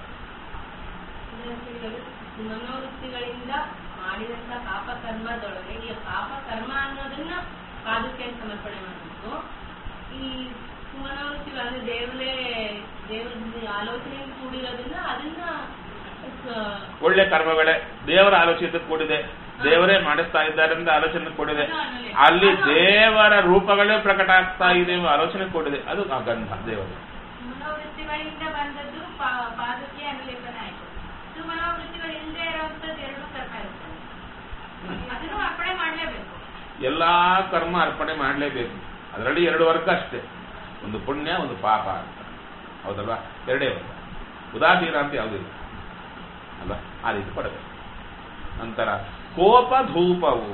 ಮನೋವೃತ್ತಿಗಳಿಂದ ಮಾಡಿದಂತ ಪಾಪಕರ್ಮದೊಳಗೆ ಈ ಪಾಪಕರ್ಮ ಅನ್ನೋದನ್ನ ಪಾದುಕೆ ಸಮರ್ಪಣೆ ಮಾಡಬೇಕು. ಈ ಮನೋವೃತ್ತಿಗಳು ಅಂದ್ರೆ ದೇವರೇ ದೇವರ ಆಲೋಚನೆಯಿಂದ ಕೂಡಿರೋದನ್ನ ಅದನ್ನ ಒಳ್ಳೆ ಕರ್ಮಗಳೇ ದೇವರ ಆಲೋಚನೆ ಕೂಡಿದೆ, ದೇವರೇ ಮಾಡಿಸ್ತಾ ಇದ್ದಾರೆ ಅಂತ ಆಲೋಚನೆ ಕೊಡಿದೆ, ಅಲ್ಲಿ ದೇವರ ರೂಪಗಳೇ ಪ್ರಕಟ ಆಗ್ತಾ ಇದೆ ಆಲೋಚನೆ ಕೊಡಿದೆ, ಅದು ಆ ಗಂಧ ದೇವರು. ಮನೋವೃತ್ತಿಗಳಿಂದ ಬಂದದ್ದು ಪಾದಕ್ಕೆ ಅನುಲೇಪನ ಆಯಿತು. ಮನೋವೃತ್ತಿಗಳಿಂದ ಇರುವಂತದ್ದು ಎರಡು ಕರ್ಮ ಇರ್ತದೆ, ಅದನ್ನು ಅರ್ಪಣೆ ಮಾಡಲೇಬೇಕು. ಎಲ್ಲಾ ಕರ್ಮ ಅರ್ಪಣೆ ಮಾಡಲೇಬೇಕು. ಅದರಲ್ಲಿ ಎರಡು ವರ್ಗ ಅಷ್ಟೇ, ಒಂದು ಪುಣ್ಯ ಒಂದು ಪಾಪ ಅಂತ, ಹೌದಲ್ವಾ? ಎರಡೇ ವರ್ಗ, ಉದಾಸೀನ ಅಂತ ಯಾವುದಿಲ್ಲ ಅಲ್ವಾ? ಆ ರೀತಿ ಪಡಬೇಕು. ನಂತರ ಕೋಪ ಧೂಪವು.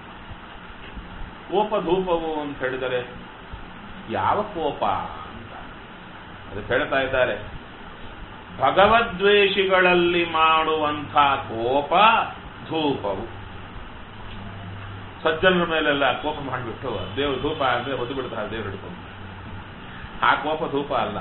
ಕೋಪ ಧೂಪವು ಅಂತ ಹೇಳಿದರೆ ಯಾವ ಕೋಪ ಅಂತ ಅದಕ್ಕೆ ಹೇಳ್ತಾ ಇದ್ದಾರೆ. ಭಗವದ್ವೇಷಿಗಳಲ್ಲಿ ಮಾಡುವಂಥ ಕೋಪ ಧೂಪವು. ಸಜ್ಜನರ ಮೇಲೆಲ್ಲ ಕೋಪ ಮಾಡಿಬಿಟ್ಟು ದೇವ್ರ ಧೂಪ ಅಂದ್ರೆ ಹೊದ್ದು ಬಿಡ್ತಾರೆ ದೇವ್ರು ಹಿಡ್ಕೊಂಡು, ಆ ಕೋಪ ಧೂಪ ಅಲ್ಲ.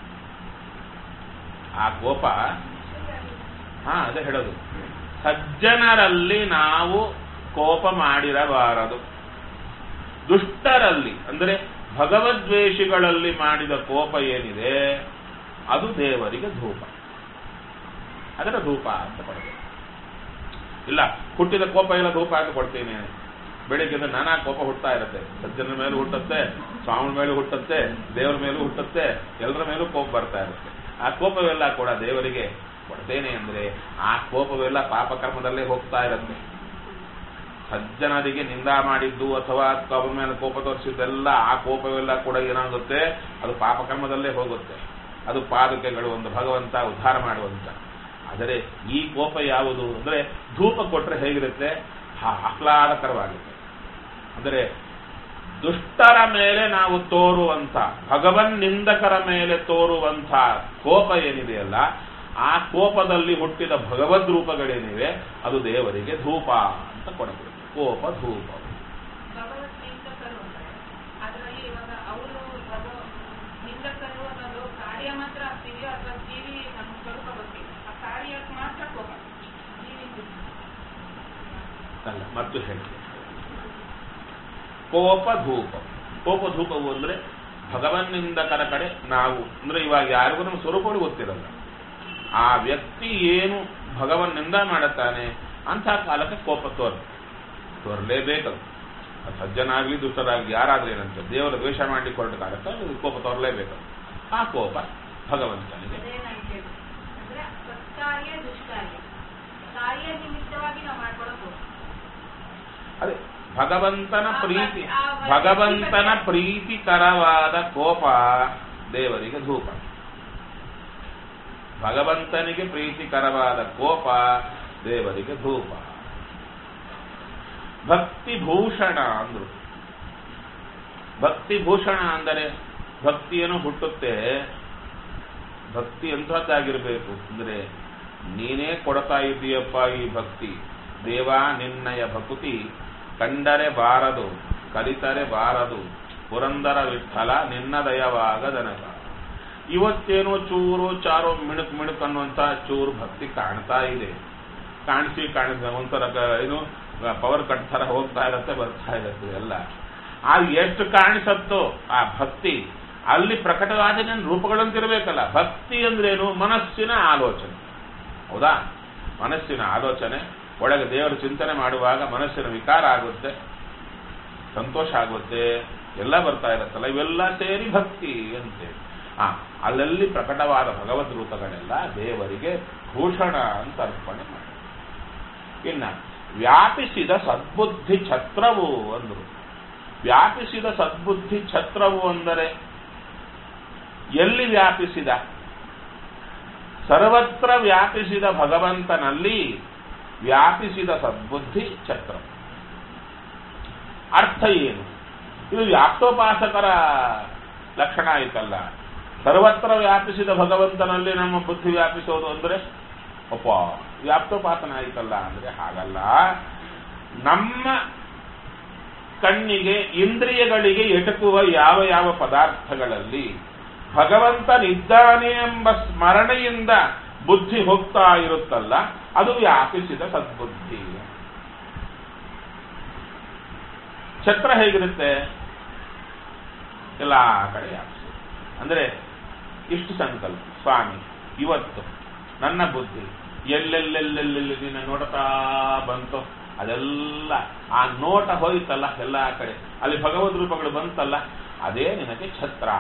ಆ ಕೋಪ ಹಾ ಅದೇ ಹೇಳೋದು, ಸಜ್ಜನರಲ್ಲಿ ನಾವು ಕೋಪ ಮಾಡಿರಬಾರದು. ದುಷ್ಟರಲ್ಲಿ ಅಂದರೆ ಭಗವದ್ವೇಷಿಗಳಲ್ಲಿ ಮಾಡಿದ ಕೋಪ ಏನಿದೆ ಅದು ದೇವರಿಗೆ ಧೂಪ, ಅದರ ಧೂಪ ಅಂತ ಕೊಡಬೇಕು. ಇಲ್ಲ ಹುಟ್ಟಿದ ಕೋಪ ಎಲ್ಲ ಧೂಪ ಅಂತ ಕೊಡ್ತೀನಿ. ಬೆಳಿಗ್ಗೆ ನಾನಾ ಕೋಪ ಹುಟ್ಟತಾ ಇರುತ್ತೆ, ಸಜ್ಜನರ ಮೇಲೂ ಹುಟ್ಟುತ್ತೆ, ಸ್ವಾಮಿ ಮೇಲೂ ಹುಟ್ಟುತ್ತೆ, ದೇವರ ಮೇಲೂ ಹುಟ್ಟುತ್ತೆ, ಎಲ್ಲರ ಮೇಲೂ ಕೋಪ ಬರ್ತಾ ಇರುತ್ತೆ. ಆ ಕೋಪವೆಲ್ಲ ಕೂಡ ದೇವರಿಗೆ ಕೊಡ್ತೇನೆ ಅಂದ್ರೆ ಆ ಕೋಪವೆಲ್ಲ ಪಾಪಕರ್ಮದಲ್ಲೇ ಹೋಗ್ತಾ ಇರುತ್ತೆ. ಸಜ್ಜನರಿಗೆ ನಿಂದ ಮಾಡಿದ್ದು ಅಥವಾ ಅವರ ಮೇಲೆ ಕೋಪ ತೋರಿಸಿದ್ದೆಲ್ಲ ಆ ಕೋಪವೆಲ್ಲ ಕೂಡ ಏನಾಗುತ್ತೆ, ಅದು ಪಾಪಕರ್ಮದಲ್ಲೇ ಹೋಗುತ್ತೆ. ಅದು ಪಾದುಕೆಗಳು, ಒಂದು ಭಗವಂತ ಉದ್ಧಾರ ಮಾಡುವಂತ. ಆದರೆ ಈ ಕೋಪ ಯಾವುದು ಅಂದ್ರೆ ಧೂಪ ಕೊಟ್ರೆ ಹೇಗಿರುತ್ತೆ, ಆಹ್ಲಾದಕರವಾಗುತ್ತೆ. ಅಂದರೆ ದುಷ್ಟರ ಮೇಲೆ ನಾವು ತೋರುವಂಥ, ಭಗವನ್ ನಿಂದಕರ ಮೇಲೆ ತೋರುವಂಥ ಕೋಪ ಏನಿದೆಯಲ್ಲ, ಆ ಕೋಪದಲ್ಲಿ ಹುಟ್ಟಿದ ಭಗವದ್ ರೂಪಗಳೇನಿವೆ ಅದು ದೇವರಿಗೆ ಧೂಪ ಅಂತ ಕೊಡಬೇಕು. ಕೋಪ ಧೂಪ. ಭಗವತ್ ನಿಂದಕರು ಅಂತಾರೆ, ಅದರಲ್ಲಿ ಇವಾಗ ಅವರು ನಿಂದಕರು ಅನ್ನೋದು ಕಾರ್ಯ ಮಾತ್ರ ಆಗ್ತಿದೆಯೋ ಅಥವಾ ಜೀವಿ ನಮ್ಮ ಸ್ವರೂಪ ಗೊತ್ತಿಲ್ಲ, ಆ ಕಾರ್ಯಕ್ಕೆ ಮಾತ್ರ ಕೋಪ ಜೀವಿ ಅಲ್ಲ. ಮತ್ತು ಹೇಳಿ ಕೋಪ ಧೂಪ. ಕೋಪ ಧೂಪವು ಅಂದ್ರೆ ಭಗವನ್ನಿಂದಕರ ಕಡೆ ನಾವು, ಅಂದ್ರೆ ಇವಾಗ ಯಾರಿಗೂ ನಮ್ಮ ಸ್ವರೂಪಗಳು ಗೊತ್ತಿರಲ್ಲ, ಆ ವ್ಯಕ್ತಿ ಏನು ಭಗವನ್ನಿಂದ ಮಾಡುತ್ತಾನೆ ಅಂಥ ಕಾಲಕ್ಕೆ ಕೋಪ ತೋರ್ ತೋರಲೇಬೇಕದು. ಸಜ್ಜನಾಗ್ಲಿ ದುಷ್ಟರಾಗ್ಲಿ ಯಾರಾದ್ರೂ ಏನಂತ ದೇವರ ದ್ವೇಷ ಮಾಡಿ ಹೊರಟ ಕಾಲಕ್ಕೆ ಕೋಪ ತೋರಲೇಬೇಕು. ಆ ಕೋಪ ಭಗವಂತನಿಗೆ. ಅಂದ್ರೆ ಸತ್ಕಾರ್ಯ ದುಷ್ಕಾರ್ಯ ಕಾರ್ಯ ನಿಮಿತ್ತವಾಗಿ ನಾವು ಮಾಡ್ಕೊಳ್ಳೋದು ಅದೇ ಭಗವಂತನ ಪ್ರೀತಿ, ಭಗವಂತನ ಪ್ರೀತಿಕರವಾದ ಕೋಪ ದೇವರಿಗೆ ಧೂಪ. ಭಗವಂತನಿಗೆ ಪ್ರೀತಿಕರವಾದ ಕೋಪ ದೇವರಿಗೆ ಧೂಪ. ಭಕ್ತಿಭೂಷಣ ಅಂದ್ರು. ಭಕ್ತಿಭೂಷಣ ಅಂದರೆ ಭಕ್ತಿಯನ್ನು ಹುಟ್ಟುತ್ತೆ. ಭಕ್ತಿ ಎಂಥದ್ದಾಗಿರ್ಬೇಕು ಅಂದ್ರೆ ನೀನೇ ಕೊಡ್ತಾ ಇದ್ದೀಯಪ್ಪ ಈ ಭಕ್ತಿ, ದೇವ ನಿನ್ನಯ ಭಕ್ತಿ ಕಂಡರೆ ಬಾರದು ಕಲಿತರೆ ಬಾರದು, ಪುರಂದರ ವಿಠಲ ನಿನ್ನ ದಯವಾಗದನಗ. ಇವತ್ತೇನೋ ಚೂರು ಚಾರೋ ಮಿಣುಕ್ ಮಿಣುಕ್ ಅನ್ನುವಂಥ ಚೂರು ಭಕ್ತಿ ಕಾಣ್ತಾ ಇದೆ, ಕಾಣಿಸಿ ಕಾಣಿಸ ಒಂಥರ ಏನು ಪವರ್ ಕಟ್ ಥರ ಹೋಗ್ತಾ ಇರತ್ತೆ ಬರ್ತಾ ಇರತ್ತೆ ಎಲ್ಲ. ಆ ಎಷ್ಟು ಕಾಣಿಸತ್ತೋ ಆ ಭಕ್ತಿ ಅಲ್ಲಿ ಪ್ರಕಟವಾದ ರೂಪಗಳಂತಿರಬೇಕಲ್ಲ. ಭಕ್ತಿ ಅಂದ್ರೇನು? ಮನಸ್ಸಿನ ಆಲೋಚನೆ. ಹೌದಾ? ಮನಸ್ಸಿನ ಆಲೋಚನೆ ಒಳಗೆ ದೇವರ ಚಿಂತನೆ ಮಾಡುವಾಗ ಮನಸ್ಸಿನ ವಿಕಾರ ಆಗುತ್ತೆ, ಸಂತೋಷ ಆಗುತ್ತೆ, ಎಲ್ಲ ಬರ್ತಾ ಇರುತ್ತಲ್ಲ, ಇವೆಲ್ಲ ಸೇರಿ ಭಕ್ತಿ ಅಂತೇಳಿ. ಆ ಅಲ್ಲಲ್ಲಿ ಪ್ರಕಟವಾದ ಭಗವದ್ ರೂಪಗಳೆಲ್ಲ ದೇವರಿಗೆ ಭೂಷಣ ಅಂತ ಅರ್ಪಣೆ ಮಾಡಿ. ಇನ್ನ ವ್ಯಾಪಿಸಿದ ಸದ್ಬುದ್ಧಿ ಛತ್ರವು ಅಂದರು. ವ್ಯಾಪಿಸಿದ ಸದ್ಬುದ್ಧಿ ಛತ್ರವು ಅಂದರೆ ಎಲ್ಲಿ ವ್ಯಾಪಿಸಿದ? ಸರ್ವತ್ರ ವ್ಯಾಪಿಸಿದ ಭಗವಂತನಲ್ಲಿ ವ್ಯಾಪಿಸಿದ ಸದ್ಬುದ್ಧಿ ಛತ್ರ. ಅರ್ಥ ಏನು? ಇದು ವ್ಯಾಪ್ತೋಪಾಸಕರ ಲಕ್ಷಣ ಆಯ್ತಲ್ಲ. ಸರ್ವತ್ರ ವ್ಯಾಪಿಸಿದ ಭಗವಂತನಲ್ಲಿ ನಮ್ಮ ಬುದ್ಧಿ ವ್ಯಾಪಿಸೋದು ಅಂದರೆ ಅಪ್ಪ ವ್ಯಾಪ್ತೋಪಾಸನ ಆಯ್ತಲ್ಲ ಅಂದ್ರೆ ಹಾಗಲ್ಲ. ನಮ್ಮ ಕಣ್ಣಿಗೆ ಇಂದ್ರಿಯಗಳಿಗೆ ಎಟಕುವ ಯಾವ ಯಾವ ಪದಾರ್ಥಗಳಲ್ಲಿ ಭಗವಂತನಿದ್ದಾನೆ ಎಂಬ ಸ್ಮರಣೆಯಿಂದ ಬುದ್ಧಿ ಹೋಗ್ತಾ ಇರುತ್ತಲ್ಲ, ಅದು ವ್ಯಾಪಿಸಿದ ಸದ್ಬುದ್ಧಿ. ಛತ್ರ ಹೇಗಿರುತ್ತೆ? ಎಲ್ಲ ಕಡೆ ವ್ಯಾಪಿಸಿದೆ. ಅಂದ್ರೆ ಇಷ್ಟು ಸಂಕಲ್ಪ, ಸ್ವಾಮಿ ಇವತ್ತು ನನ್ನ ಬುದ್ಧಿ ಎಲ್ಲೆಲ್ಲೆಲ್ಲೆಲ್ಲೆಲ್ಲಿ ನಿನ್ನ ನೋಡ್ತಾ ಬಂತು, ಅದೆಲ್ಲ ಆ ನೋಟ ಹೋಯ್ತಲ್ಲ ಎಲ್ಲ ಕಡೆ, ಅಲ್ಲಿ ಭಗವದ್ ರೂಪಗಳು ಬಂತಲ್ಲ, ಅದೇ ನಿನಗೆ ಛತ್ರ.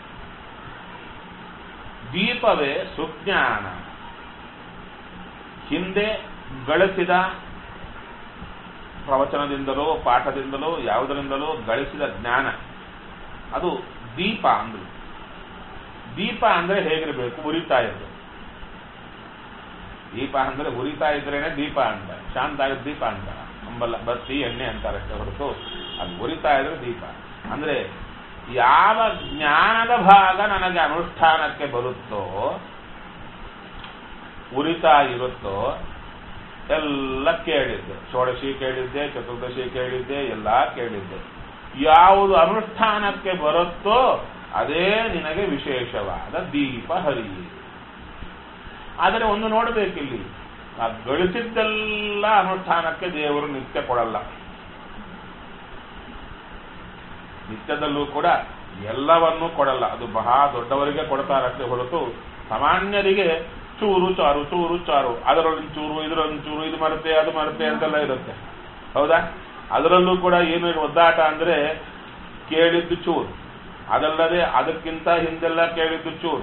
ದೀಪವೇ ಸುಜ್ಞಾನ. ಹಿಂದೆ ಗಳಿಸಿದ ಪ್ರವಚನದಿಂದಲೋ ಪಾಠದಿಂದಲೋ ಯಾವುದರಿಂದಲೋ ಗಳಿಸಿದ ಜ್ಞಾನ ಅದು ದೀಪ ಅಂದ್ರು. ದೀಪ ಅಂದ್ರೆ ಹೇಗಿರಬೇಕು? ಉರಿತಾ ಇದ್ದು. ದೀಪ ಅಂದ್ರೆ ಉರಿತಾ ಇದ್ರೇನೆ ದೀಪ ಅಂತ, ಶಾಂತ ಆಗಿದ್ದ ದೀಪ ಅಂತ ಅಂಬಲ್ಲ, ಬತ್ತಿ ಎಣ್ಣೆ ಅಂತಾರಷ್ಟೇ ಹೊರತು ಅದು ಉರಿತಾ ಇದ್ರೆ ದೀಪ. ಅಂದ್ರೆ ಯಾವ ಜ್ಞಾನದ ಭಾಗ ನನಗೆ ಅನುಷ್ಠಾನಕ್ಕೆ ಬರುತ್ತೋ, ಉರಿತಾ ಇರುತ್ತೋ, ಎಲ್ಲ ಕೇಳಿದ್ದೆ. ಷೋಡಶಿ ಕೇಳಿದ್ದೆ, ಚತುರ್ದಶಿ ಕೇಳಿದ್ದೆ, ಎಲ್ಲ ಕೇಳಿದ್ದೆ. ಯಾವುದು ಅನುಷ್ಠಾನಕ್ಕೆ ಬರುತ್ತೋ ಅದೇ ನಿನಗೆ ವಿಶೇಷವಾದ ದೀಪ ಹರಿಯಿ. ಆದರೆ ಒಂದು ನೋಡಬೇಕಿಲ್ಲಿ, ಆ ಗಳಿಸಿದ್ದೆಲ್ಲ ಅನುಷ್ಠಾನಕ್ಕೆ ದೇವರು ನಿತ್ಯ ಕೊಡಲ್ಲ. ನಿತ್ಯದಲ್ಲೂ ಕೂಡ ಎಲ್ಲವನ್ನೂ ಕೊಡಲ್ಲ. ಅದು ಬಹಳ ದೊಡ್ಡವರಿಗೆ ಕೊಡ್ತಾರಷ್ಟೇ ಹೊರತು ಸಾಮಾನ್ಯರಿಗೆ ಚೂರು ಚಾರು ಚೂರು ಚಾರು, ಅದರೊಂದು ಚೂರು ಇದರೊಂದು ಚೂರು, ಇದು ಮರತೆ ಅದು ಮರತೆ ಅಂತೆಲ್ಲ ಇರುತ್ತೆ. ಹೌದಾ? ಅದರಲ್ಲೂ ಕೂಡ ಏನು ಒದ್ದಾಟ ಅಂದ್ರೆ ಕೇಳಿದ್ದು ಚೂರು, ಅದಲ್ಲದೆ ಅದಕ್ಕಿಂತ ಹಿಂದೆಲ್ಲ ಕೇಳಿದ್ದು ಚೂರು.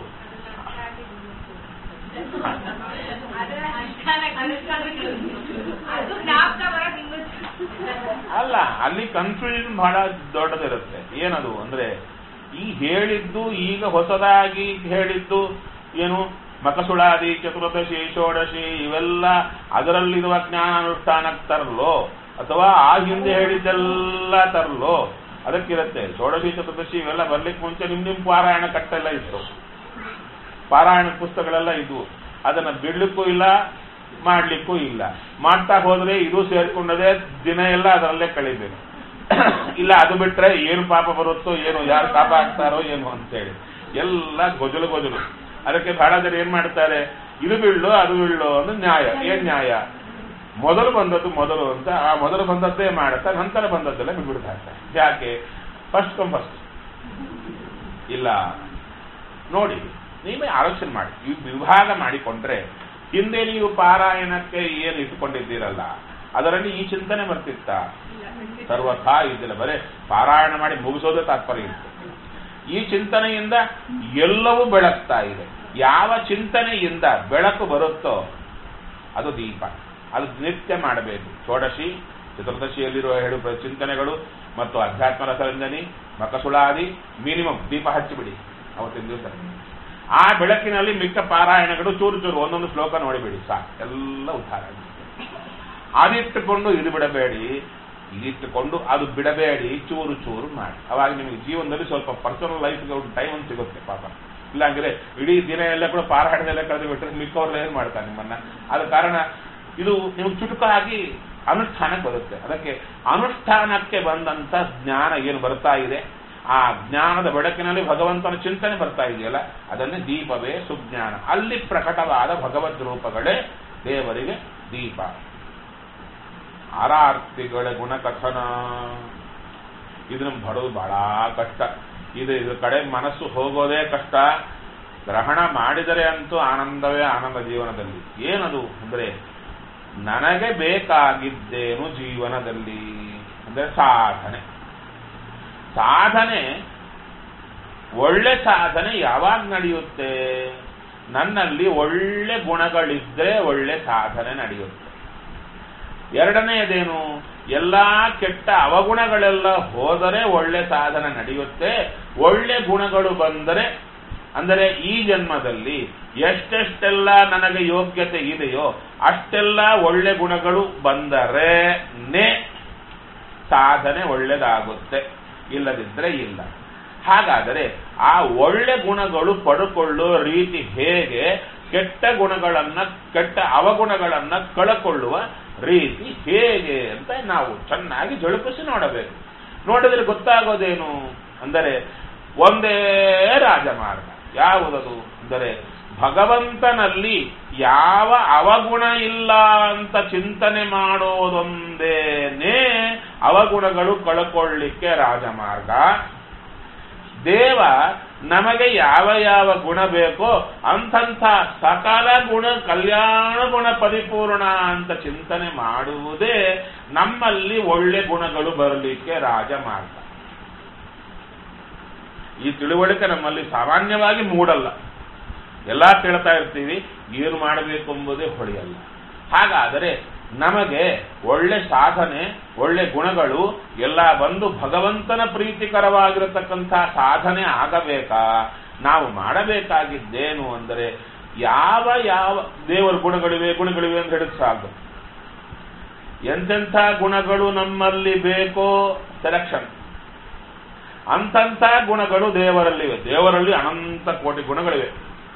ಅಲ್ಲ, ಅಲ್ಲಿ ಕನ್ಫ್ಯೂಷನ್ ಬಹಳ ದೊಡ್ಡದಿರುತ್ತೆ. ಏನದು ಅಂದ್ರೆ ಈ ಹೇಳಿದ್ದು ಈಗ ಹೊಸದಾಗಿ ಹೇಳಿದ್ದು ಏನು ಮಕಸುಳಾದಿ ಚತುರ್ದಶಿ ಷೋಡಶಿ ಇವೆಲ್ಲ ಅದರಲ್ಲಿರುವ ಜ್ಞಾನಾನುಷ್ಠಾನಕ್ಕೆ ತರಲೋ ಅಥವಾ ಆ ಹಿಂದೆ ಹೇಳಿದ್ದೆಲ್ಲ ತರಲೋ ಅದಕ್ಕಿರುತ್ತೆ. ಷೋಡಶಿ ಚತುರ್ದಶಿ ಇವೆಲ್ಲ ಬರ್ಲಿಕ್ಕೆ ಮುಂಚೆ ನಿಮ್ ನಿಮ್ ಪಾರಾಯಣ ಕಟ್ಟೆಲ್ಲ ಇತ್ತು, ಪಾರಾಯಣ ಪುಸ್ತಕಗಳೆಲ್ಲ ಇದ್ವು. ಅದನ್ನ ಬಿಡ್ಲಿಕ್ಕೂ ಇಲ್ಲ, ಮಾಡ್ಲಿಕ್ಕೂ ಇಲ್ಲ. ಮಾಡ್ತಾ ಹೋದ್ರೆ ಇದು ಸೇರ್ಕೊಂಡದೆ ದಿನ ಎಲ್ಲ ಅದರಲ್ಲೇ ಕಳಿಬೇಕು. ಇಲ್ಲ ಅದು ಬಿಟ್ರೆ ಏನು ಪಾಪ ಬರುತ್ತೋ ಏನು, ಯಾರು ಪಾಪ ಆಗ್ತಾರೋ ಏನು ಅಂತೇಳಿ ಎಲ್ಲ ಗೊಜಲು ಗೊಜಲು. ಅದಕ್ಕೆ ಬಹಳ ಜನ ಏನ್ ಮಾಡ್ತಾರೆ, ಇದು ಬೀಳು ಅದು ಬೀಳು ಅಂದ್ರೆ ನ್ಯಾಯ. ಏನ್ ನ್ಯಾಯ? ಮೊದಲು ಬಂದದ್ದು ಮೊದಲು ಅಂತ ಆ ಮೊದಲು ಬಂದದ್ದೇ ಮಾಡುತ್ತಾ ನಂತರ ಬಂದದ್ದೆಲ್ಲ ಬಿಡ್ಬಿಡ್ತಾ ಇರ್ತಾರೆ. ಯಾಕೆ? ಫಸ್ಟ್ ಕಮ್ ಫಸ್ಟ್ ಇಲ್ಲ. ನೋಡಿ, ನೀವೇ ಆಲೋಚನೆ ಮಾಡಿ, ಈ ವಿಭಾಗ ಮಾಡಿಕೊಂಡ್ರೆ ಹಿಂದೆ ನೀವು ಪಾರಾಯಣಕ್ಕೆ ಏನು ಇಟ್ಟುಕೊಂಡಿದ್ದೀರಲ್ಲ ಅದರಲ್ಲಿ ಈ ಚಿಂತನೆ ಬರ್ತಿತ್ತ? ಸರ್ವಥಾ ಇದ್ದಿಲ್ಲ. ಬರೇ ಪಾರಾಯಣ ಮಾಡಿ ಮುಗಿಸೋದೇ ತಾತ್ಪರ್ಯ ಇತ್ತು. ಈ ಚಿಂತನೆಯಿಂದ ಎಲ್ಲವೂ ಬೆಳಗ್ತಾ ಇದೆ. ಯಾವ ಚಿಂತನೆಯಿಂದ ಬೆಳಕು ಬರುತ್ತೋ ಅದು ದೀಪ. ಅದು ನಿತ್ಯ ಮಾಡಬೇಕು. ಷೋಡಶಿ ಚತುರ್ದಶಿಯಲ್ಲಿರುವ ಹೇಳುವ ಚಿಂತನೆಗಳು ಮತ್ತು ಅಧ್ಯಾತ್ಮ ರಸರಂಜನಿ ಮಕಸುಳಾದಿ ಮಿನಿಮಮ್ ದೀಪ ಹಚ್ಚಿಬಿಡಿ ಅವತ್ತಿನ ದಿವಸ. ಆ ಬೆಳಕಿನಲ್ಲಿ ಮಿಕ್ಕ ಪಾರಾಯಣಗಳು ಚೂರು ಚೂರು ಒಂದೊಂದು ಶ್ಲೋಕ ನೋಡಿಬಿಡಿ, ಸಾಕು, ಎಲ್ಲ ಉದ್ಧಾರ. ಅದಿಟ್ಟುಕೊಂಡು ಇದು ಬಿಡಬೇಡಿ, ಇದಿಟ್ಟುಕೊಂಡು ಅದು ಬಿಡಬೇಡಿ, ಚೂರು ಚೂರು ಮಾಡಿ. ಅವಾಗ ನಿಮಗೆ ಜೀವನದಲ್ಲಿ ಸ್ವಲ್ಪ ಪರ್ಸನಲ್ ಲೈಫ್ಗೆ ಒಂದು ಟೈಮ್ ಒಂದು ಸಿಗುತ್ತೆ. ಪಾಪ ಇಲ್ಲಾಂದ್ರೆ ಇಡೀ ದಿನ ಎಲ್ಲ ಕೂಡ ಪಾರಾಯಣದಲ್ಲೇ ಕಳೆದು ಬಿಟ್ಟರೆ ಮಿಕ್ಕವ್ರನ್ನ ಏನ್ ಮಾಡ್ತಾರೆ ನಿಮ್ಮನ್ನ. ಆದ ಕಾರಣ ಇದು ನಿಮಗೆ ಚುಟುಕಾಗಿ ಅನುಷ್ಠಾನಕ್ಕೆ ಬರುತ್ತೆ. ಅದಕ್ಕೆ ಅನುಷ್ಠಾನಕ್ಕೆ ಬಂದಂತ ಜ್ಞಾನ ಏನು ಬರ್ತಾ ಇದೆ, ಆ ಜ್ಞಾನದ ಬೆಳಕಿನಲ್ಲಿ ಭಗವಂತನ ಚಿಂತನೆ ಬರ್ತಾ ಇದೆಯಲ್ಲ, ಅದನ್ನೇ ದೀಪವೇ ಸುಜ್ಞಾನ. ಅಲ್ಲಿ ಪ್ರಕಟವಾದ ಭಗವದ್ ರೂಪಗಳೇ ದೇವರಿಗೆ ದೀಪ. ಆರಾರ್ತಿಗಳ ಗುಣಕಥನ. ಇದನ್ನು ಬರೋದು ಬಹಳ ಕಷ್ಟ. ಇದು ಇದ್ರ ಕಡೆ ಮನಸ್ಸು ಹೋಗೋದೇ ಕಷ್ಟ. ಗ್ರಹಣ ಮಾಡಿದರೆ ಅಂತೂ ಆನಂದವೇ ಆನಂದ ಜೀವನದಲ್ಲಿ. ಏನದು ಅಂದರೆ ನನಗೆ ಬೇಕಾಗಿದ್ದೇನು ಜೀವನದಲ್ಲಿ ಅಂದರೆ ಸಾಧನೆ. ಸಾಧನೆ ಒಳ್ಳೆ ಸಾಧನೆ ಯಾವಾಗ ನಡೆಯುತ್ತೆ? ನನ್ನಲ್ಲಿ ಒಳ್ಳೆ ಗುಣಗಳಿದ್ರೆ ಒಳ್ಳೆ ಸಾಧನೆ ನಡೆಯುತ್ತೆ. ಎರಡನೆಯದೇನು? ಎಲ್ಲ ಕೆಟ್ಟ ಅವಗುಣಗಳೆಲ್ಲ ಹೋದರೆ ಒಳ್ಳೆ ಸಾಧನೆ ನಡೆಯುತ್ತೆ. ಒಳ್ಳೆ ಗುಣಗಳು ಬಂದರೆ ಅಂದರೆ ಈ ಜನ್ಮದಲ್ಲಿ ಎಷ್ಟೆಷ್ಟೆಲ್ಲ ನನಗೆ ಯೋಗ್ಯತೆ ಇದೆಯೋ ಅಷ್ಟೆಲ್ಲ ಒಳ್ಳೆ ಗುಣಗಳು ಬಂದರೇನೆ ಸಾಧನೆ ಒಳ್ಳೆದಾಗುತ್ತೆ, ಇಲ್ಲದಿದ್ದರೆ ಇಲ್ಲ. ಹಾಗಾದರೆ ಆ ಒಳ್ಳೆ ಗುಣಗಳು ಪಡ್ಕೊಳ್ಳೋ ರೀತಿ ಹೇಗೆ, ಕೆಟ್ಟ ಗುಣಗಳನ್ನ ಕೆಟ್ಟ ಅವಗುಣಗಳನ್ನ ಕಳಕೊಳ್ಳುವ ರೀತಿ ಹೇಗೆ ಅಂತ ನಾವು ಚೆನ್ನಾಗಿ ಜಳುಪಿಸಿ ನೋಡಬೇಕು. ನೋಡಿದ್ರೆ ಗೊತ್ತಾಗೋದೇನು ಅಂದರೆ ಒಂದೇ ರಾಜಮಾರ್ಗ. ಯಾವುದದು ಅಂದರೆ ಭಗವಂತನಲ್ಲಿ ಯಾವ ಅವಗುಣ ಇಲ್ಲ ಅಂತ ಚಿಂತನೆ ಮಾಡೋದೊಂದೇನೆ ಅವಗುಣಗಳು ಕಳ್ಕೊಳ್ಳಿಕ್ಕೆ ರಾಜಮಾರ್ಗ. ದೇವ ನಮಗೆ ಯಾವ ಯಾವ ಗುಣ ಬೇಕೋ ಅಂಥಂಥ ಸಕಲ ಗುಣ ಕಲ್ಯಾಣ ಗುಣ ಪರಿಪೂರ್ಣ ಅಂತ ಚಿಂತನೆ ಮಾಡುವುದೇ ನಮ್ಮಲ್ಲಿ ಒಳ್ಳೆ ಗುಣಗಳು ಬರಲಿಕ್ಕೆ ರಾಜಮಾರ್ಗ. ಈ ತಿಳುವಳಿಕೆ ನಮ್ಮಲ್ಲಿ ಸಾಮಾನ್ಯವಾಗಿ ಮೂಡಲ್ಲ. ಎಲ್ಲ ಕೇಳ್ತಾ ಇರ್ತೀವಿ, ಏನು ಮಾಡಬೇಕು ಎಂಬುದೇ ಹೊಳೆಯಲ್ಲ. ಹಾಗಾದರೆ ನಮಗೆ ಒಳ್ಳೆ ಸಾಧನೆ ಒಳ್ಳೆ ಗುಣಗಳು ಎಲ್ಲ ಬಂದು ಭಗವಂತನ ಪ್ರೀತಿಕರವಾಗಿರತಕ್ಕಂಥ ಸಾಧನೆ ಆಗಬೇಕಾ? ನಾವು ಮಾಡಬೇಕಾಗಿದ್ದೇನು ಅಂದರೆ ಯಾವ ಯಾವ ದೇವರ ಗುಣಗಳಿವೆ ಗುಣಗಳಿವೆ ಅಂತ ಹೇಳಿದ್ರೆ ಸಾಕು. ಎಂತೆಂಥ ಗುಣಗಳು ನಮ್ಮಲ್ಲಿ ಬೇಕೋ ಸೆಲೆಕ್ಷನ್. ಅಂತಂಥ ಗುಣಗಳು ದೇವರಲ್ಲಿವೆ. ದೇವರಲ್ಲಿ ಅನಂತ ಕೋಟಿ ಗುಣಗಳಿವೆ.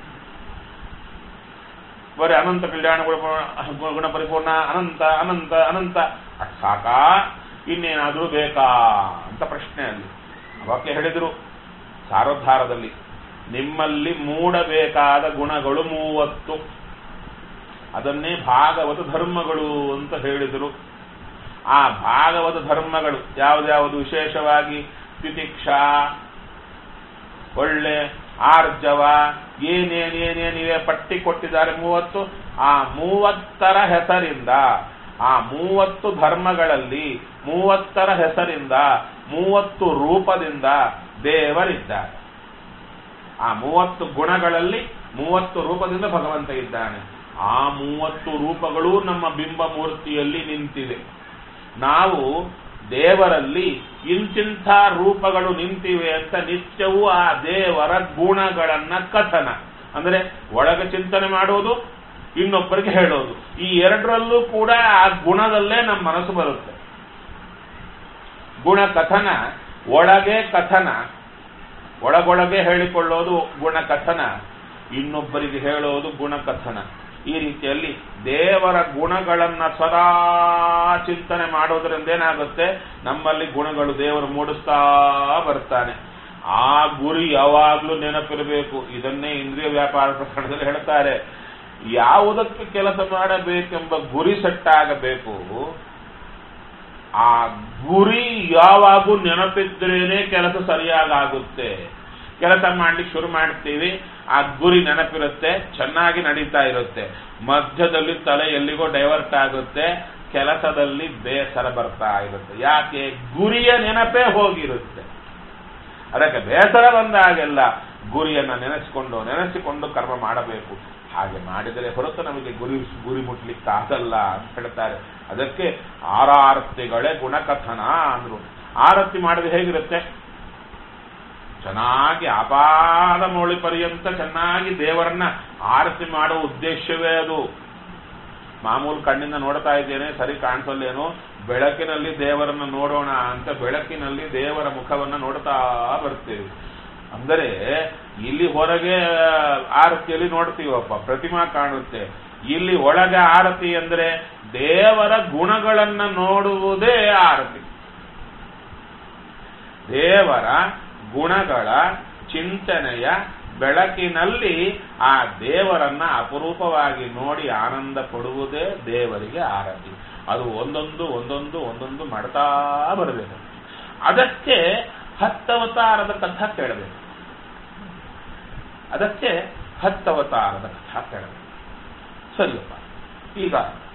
ಬರೀ ಅನಂತ ಕಲ್ಯಾಣ ಗುಣ ಪರಿಪೂರ್ಣ ಅನಂತ ಅನಂತ ಅನಂತ ಸಾಕಾ, ಇನ್ನೇನಾದರೂ ಬೇಕಾ ಅಂತ ಪ್ರಶ್ನೆ ಅಲ್ಲಿ. ಅವಕ್ಕೆ ಹೇಳಿದರು ಸಾರೋದ್ಧಾರದಲ್ಲಿ, ನಿಮ್ಮಲ್ಲಿ ಮೂಡಬೇಕಾದ ಗುಣಗಳು ಮೂವತ್ತು, ಅದನ್ನೇ ಭಾಗವತ ಧರ್ಮಗಳು ಅಂತ ಹೇಳಿದರು. ಆ ಭಾಗವತ ಧರ್ಮಗಳು ಯಾವುದ್ಯಾವುದು? ವಿಶೇಷವಾಗಿ ತಿತಿಕ್ಷಾ, ಒಳ್ಳೆ ಆರ್ಜವ, ಏನೇನೇನೇನಿವೆ ಪಟ್ಟಿ ಕೊಟ್ಟಿದ್ದಾರೆ ಮೂವತ್ತು. ಆ ಮೂವತ್ತರ ಹೆಸರಿಂದ, ಆ ಮೂವತ್ತು ಧರ್ಮಗಳಲ್ಲಿ ಮೂವತ್ತರ ಹೆಸರಿಂದ ಮೂವತ್ತು ರೂಪದಿಂದ ದೇವರಿದ್ದಾರೆ. ಆ ಮೂವತ್ತು ಗುಣಗಳಲ್ಲಿ ಮೂವತ್ತು ರೂಪದಿಂದ ಭಗವಂತ ಇದ್ದಾನೆ. ಆ ಮೂವತ್ತು ರೂಪಗಳು ನಮ್ಮ ಬಿಂಬ ಮೂರ್ತಿಯಲ್ಲಿ ನಿಂತಿದೆ. ನಾವು ದೇವರಲ್ಲಿ ಇಂತಿಂಥ ರೂಪಗಳು ನಿಂತಿವೆ ಅಂತ ನಿತ್ಯವೂ ಆ ದೇವರ ಗುಣಗಳನ್ನ ಕಥನ ಅಂದರೆ ಒಳಗೆ ಚಿಂತನೆ ಮಾಡೋದು, ಇನ್ನೊಬ್ಬರಿಗೆ ಹೇಳೋದು. ಈ ಎರಡರಲ್ಲೂ ಕೂಡ ಆ ಗುಣದಲ್ಲೇ ನಮ್ಮ ಮನಸ್ಸು ಬರುತ್ತೆ. ಗುಣ ಕಥನ, ಒಳಗೆ ಕಥನ, ಒಳಗೊಳಗೆ ಹೇಳಿಕೊಳ್ಳೋದು ಗುಣ ಕಥನ, ಇನ್ನೊಬ್ಬರಿಗೆ ಹೇಳೋದು ಗುಣ ಕಥನ. ಈ ರೀತಿಯಲ್ಲಿ ದೇವರ ಗುಣಗಳನ್ನ ಸದಾ ಚಿಂತನೆ ಮಾಡೋದ್ರಿಂದ ಏನಾಗುತ್ತೆ? ನಮ್ಮಲ್ಲಿ ಗುಣಗಳು ದೇವರು ಮೂಡಿಸ್ತಾ ಬರ್ತಾನೆ. ಆ ಗುರಿ ಯಾವಾಗ್ಲೂ ನೆನಪಿರಬೇಕು. ಇದನ್ನೇ ಇಂದ್ರಿಯ ವ್ಯಾಪಾರ ಪ್ರಕರಣದಲ್ಲಿ ಹೇಳ್ತಾರೆ. ಯಾವುದಕ್ಕೆ ಕೆಲಸ ಮಾಡಬೇಕೆಂಬ ಗುರಿ ಸೆಟ್ಟಾಗಬೇಕು. ಆ ಗುರಿ ಯಾವಾಗೂ ನೆನಪಿದ್ರೇನೆ ಕೆಲಸ ಸರಿಯಾಗುತ್ತೆ. ಕೆಲಸ ಮಾಡ್ಲಿಕ್ಕೆ ಶುರು ಮಾಡ್ತೀವಿ, ಆ ಗುರಿ ನೆನಪಿರುತ್ತೆ, ಚೆನ್ನಾಗಿ ನಡೀತಾ ಇರುತ್ತೆ. ಮಧ್ಯದಲ್ಲಿ ತಲೆ ಎಲ್ಲಿಗೋ ಡೈವರ್ಟ್ ಆಗುತ್ತೆ, ಕೆಲಸದಲ್ಲಿ ಬೇಸರ ಬರ್ತಾ ಇರುತ್ತೆ. ಯಾಕೆ? ಗುರಿಯ ನೆನಪೇ ಹೋಗಿರುತ್ತೆ. ಅದಕ್ಕೆ ಬೇಸರ ಬಂದಾಗೆಲ್ಲ ಗುರಿಯನ್ನ ನೆನೆಸಿಕೊಂಡು ನೆನೆಸಿಕೊಂಡು ಕರ್ಮ ಮಾಡಬೇಕು. ಹಾಗೆ ಮಾಡಿದರೆ ಹೊರತು ನಮಗೆ ಗುರಿ ಗುರಿ ಮುಟ್ಲಿಕ್ಕಾಗಲ್ಲ ಅಂತ ಹೇಳ್ತಾರೆ. ಅದಕ್ಕೆ ಆರಾರ್ತಿಗಳೇ ಗುಣಕಥನ ಅಂದ್ರು. ಆರತಿ ಮಾಡಿದ್ರೆ ಹೇಗಿರುತ್ತೆ? ಚೆನ್ನಾಗಿ ಅಪಾದ ಮೌಳಿ ಪರ್ಯಂತ ಚೆನ್ನಾಗಿ ದೇವರನ್ನ ಆರತಿ ಮಾಡುವ ಉದ್ದೇಶವೇ ಅದು. ಮಾಮೂಲು ಕಣ್ಣಿಂದ ನೋಡ್ತಾ ಇದ್ದೇನೆ, ಸರಿ ಕಾಣಿಸಲ್ಲೇನೋ, ಬೆಳಕಿನಲ್ಲಿ ದೇವರನ್ನ ನೋಡೋಣ ಅಂತ ಬೆಳಕಿನಲ್ಲಿ ದೇವರ ಮುಖವನ್ನ ನೋಡ್ತಾ ಬರ್ತೇವೆ. ಅಂದರೆ ಇಲ್ಲಿ ಹೊರಗೆ ಆರತಿಯಲ್ಲಿ ನೋಡ್ತೀವಪ್ಪ, ಪ್ರತಿಮಾ ಕಾಣುತ್ತೆ. ಇಲ್ಲಿ ಒಳಗೆ ಆರತಿ ಅಂದ್ರೆ ದೇವರ ಗುಣಗಳನ್ನ ನೋಡುವುದೇ ಆರತಿ. ದೇವರ ಗುಣಗಳ ಚಿಂತನೆಯ ಬೆಳಕಿನಲ್ಲಿ ಆ ದೇವರನ್ನ ಅಪರೂಪವಾಗಿ ನೋಡಿ ಆನಂದ ಪಡುವುದೇ ದೇವರಿಗೆ ಆರತಿ. ಅದು ಒಂದೊಂದು ಒಂದೊಂದು ಒಂದೊಂದು ಮಾಡ್ತಾ ಬರಬೇಕು. ಅದಕ್ಕೆ ಹತ್ತವತಾರದ ಕಥಾ ಕೇಳಬೇಕು. ಅದಕ್ಕೆ ಹತ್ತವತಾರದ ಕಥಾ ಕೇಳಬೇಕು. ಸರಿಯಪ್ಪ. ಈಗ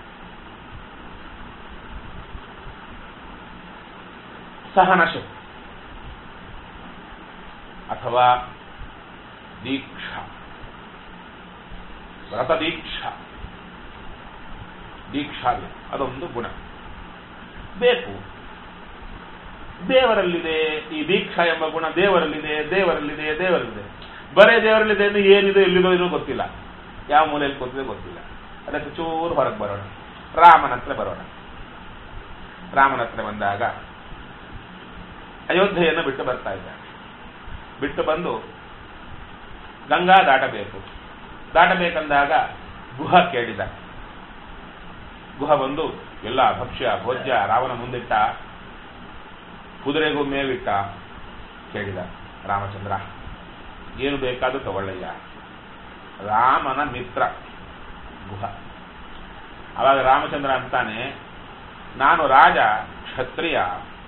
ಸಹನಶಕ್ತಿ ಅಥವಾ ದೀಕ್ಷಾ, ವ್ರತ ದೀಕ್ಷಾ, ದೀಕ್ಷಾ ಅದೊಂದು ಗುಣ ಬೇಕು. ದೇವರಲ್ಲಿದೆ ಈ ದೀಕ್ಷಾ ಎಂಬ ಗುಣ, ದೇವರಲ್ಲಿದೆ ದೇವರಲ್ಲಿದೆ ದೇವರಲ್ಲಿದೆ ಬರೇ ದೇವರಲ್ಲಿದೆ ಅಂದ್ರೆ ಏನಿದೆ ಎಲ್ಲಿದೋ ಇದೋ ಗೊತ್ತಿಲ್ಲ, ಯಾವ ಮೂಲೆಯಲ್ಲಿ ಗೊತ್ತಿದೆ ಗೊತ್ತಿಲ್ಲ. ಅದಕ್ಕೆ ಚೂರು ಹೊರಗೆ ಬರೋಣ, ರಾಮನ ಹತ್ರ ಬರೋಣ. ರಾಮನ ಹತ್ರ ಬಂದಾಗ ಅಯೋಧ್ಯೆಯನ್ನು ಬಿಟ್ಟು ಬರ್ತಾ ಇದ್ದಾನೆ. ಬಿಟ್ಟು ಬಂದು ಗಂಗಾ ದಾಟಬೇಕು. ದಾಟಬೇಕಂದಾಗ ಗುಹ ಕೇಳಿದ. ಗುಹ ಬಂದು ಎಲ್ಲ ಭಕ್ಷ್ಯ ಭೋಜ್ಯ ರಾವಣ ಮುಂದಿಟ್ಟ, ಕುದುರೆಗೂ ಮೇವಿಟ್ಟ. ಕೇಳಿದ ರಾಮಚಂದ್ರ, ಏನು ಬೇಕಾದ್ರೂ ತಗೊಳ್ಳಯ್ಯ. ರಾಮನ ಮಿತ್ರ ಗುಹ. ಅವಾಗ ರಾಮಚಂದ್ರ ಅಂತಾನೆ, ನಾನು ರಾಜ ಕ್ಷತ್ರಿಯ,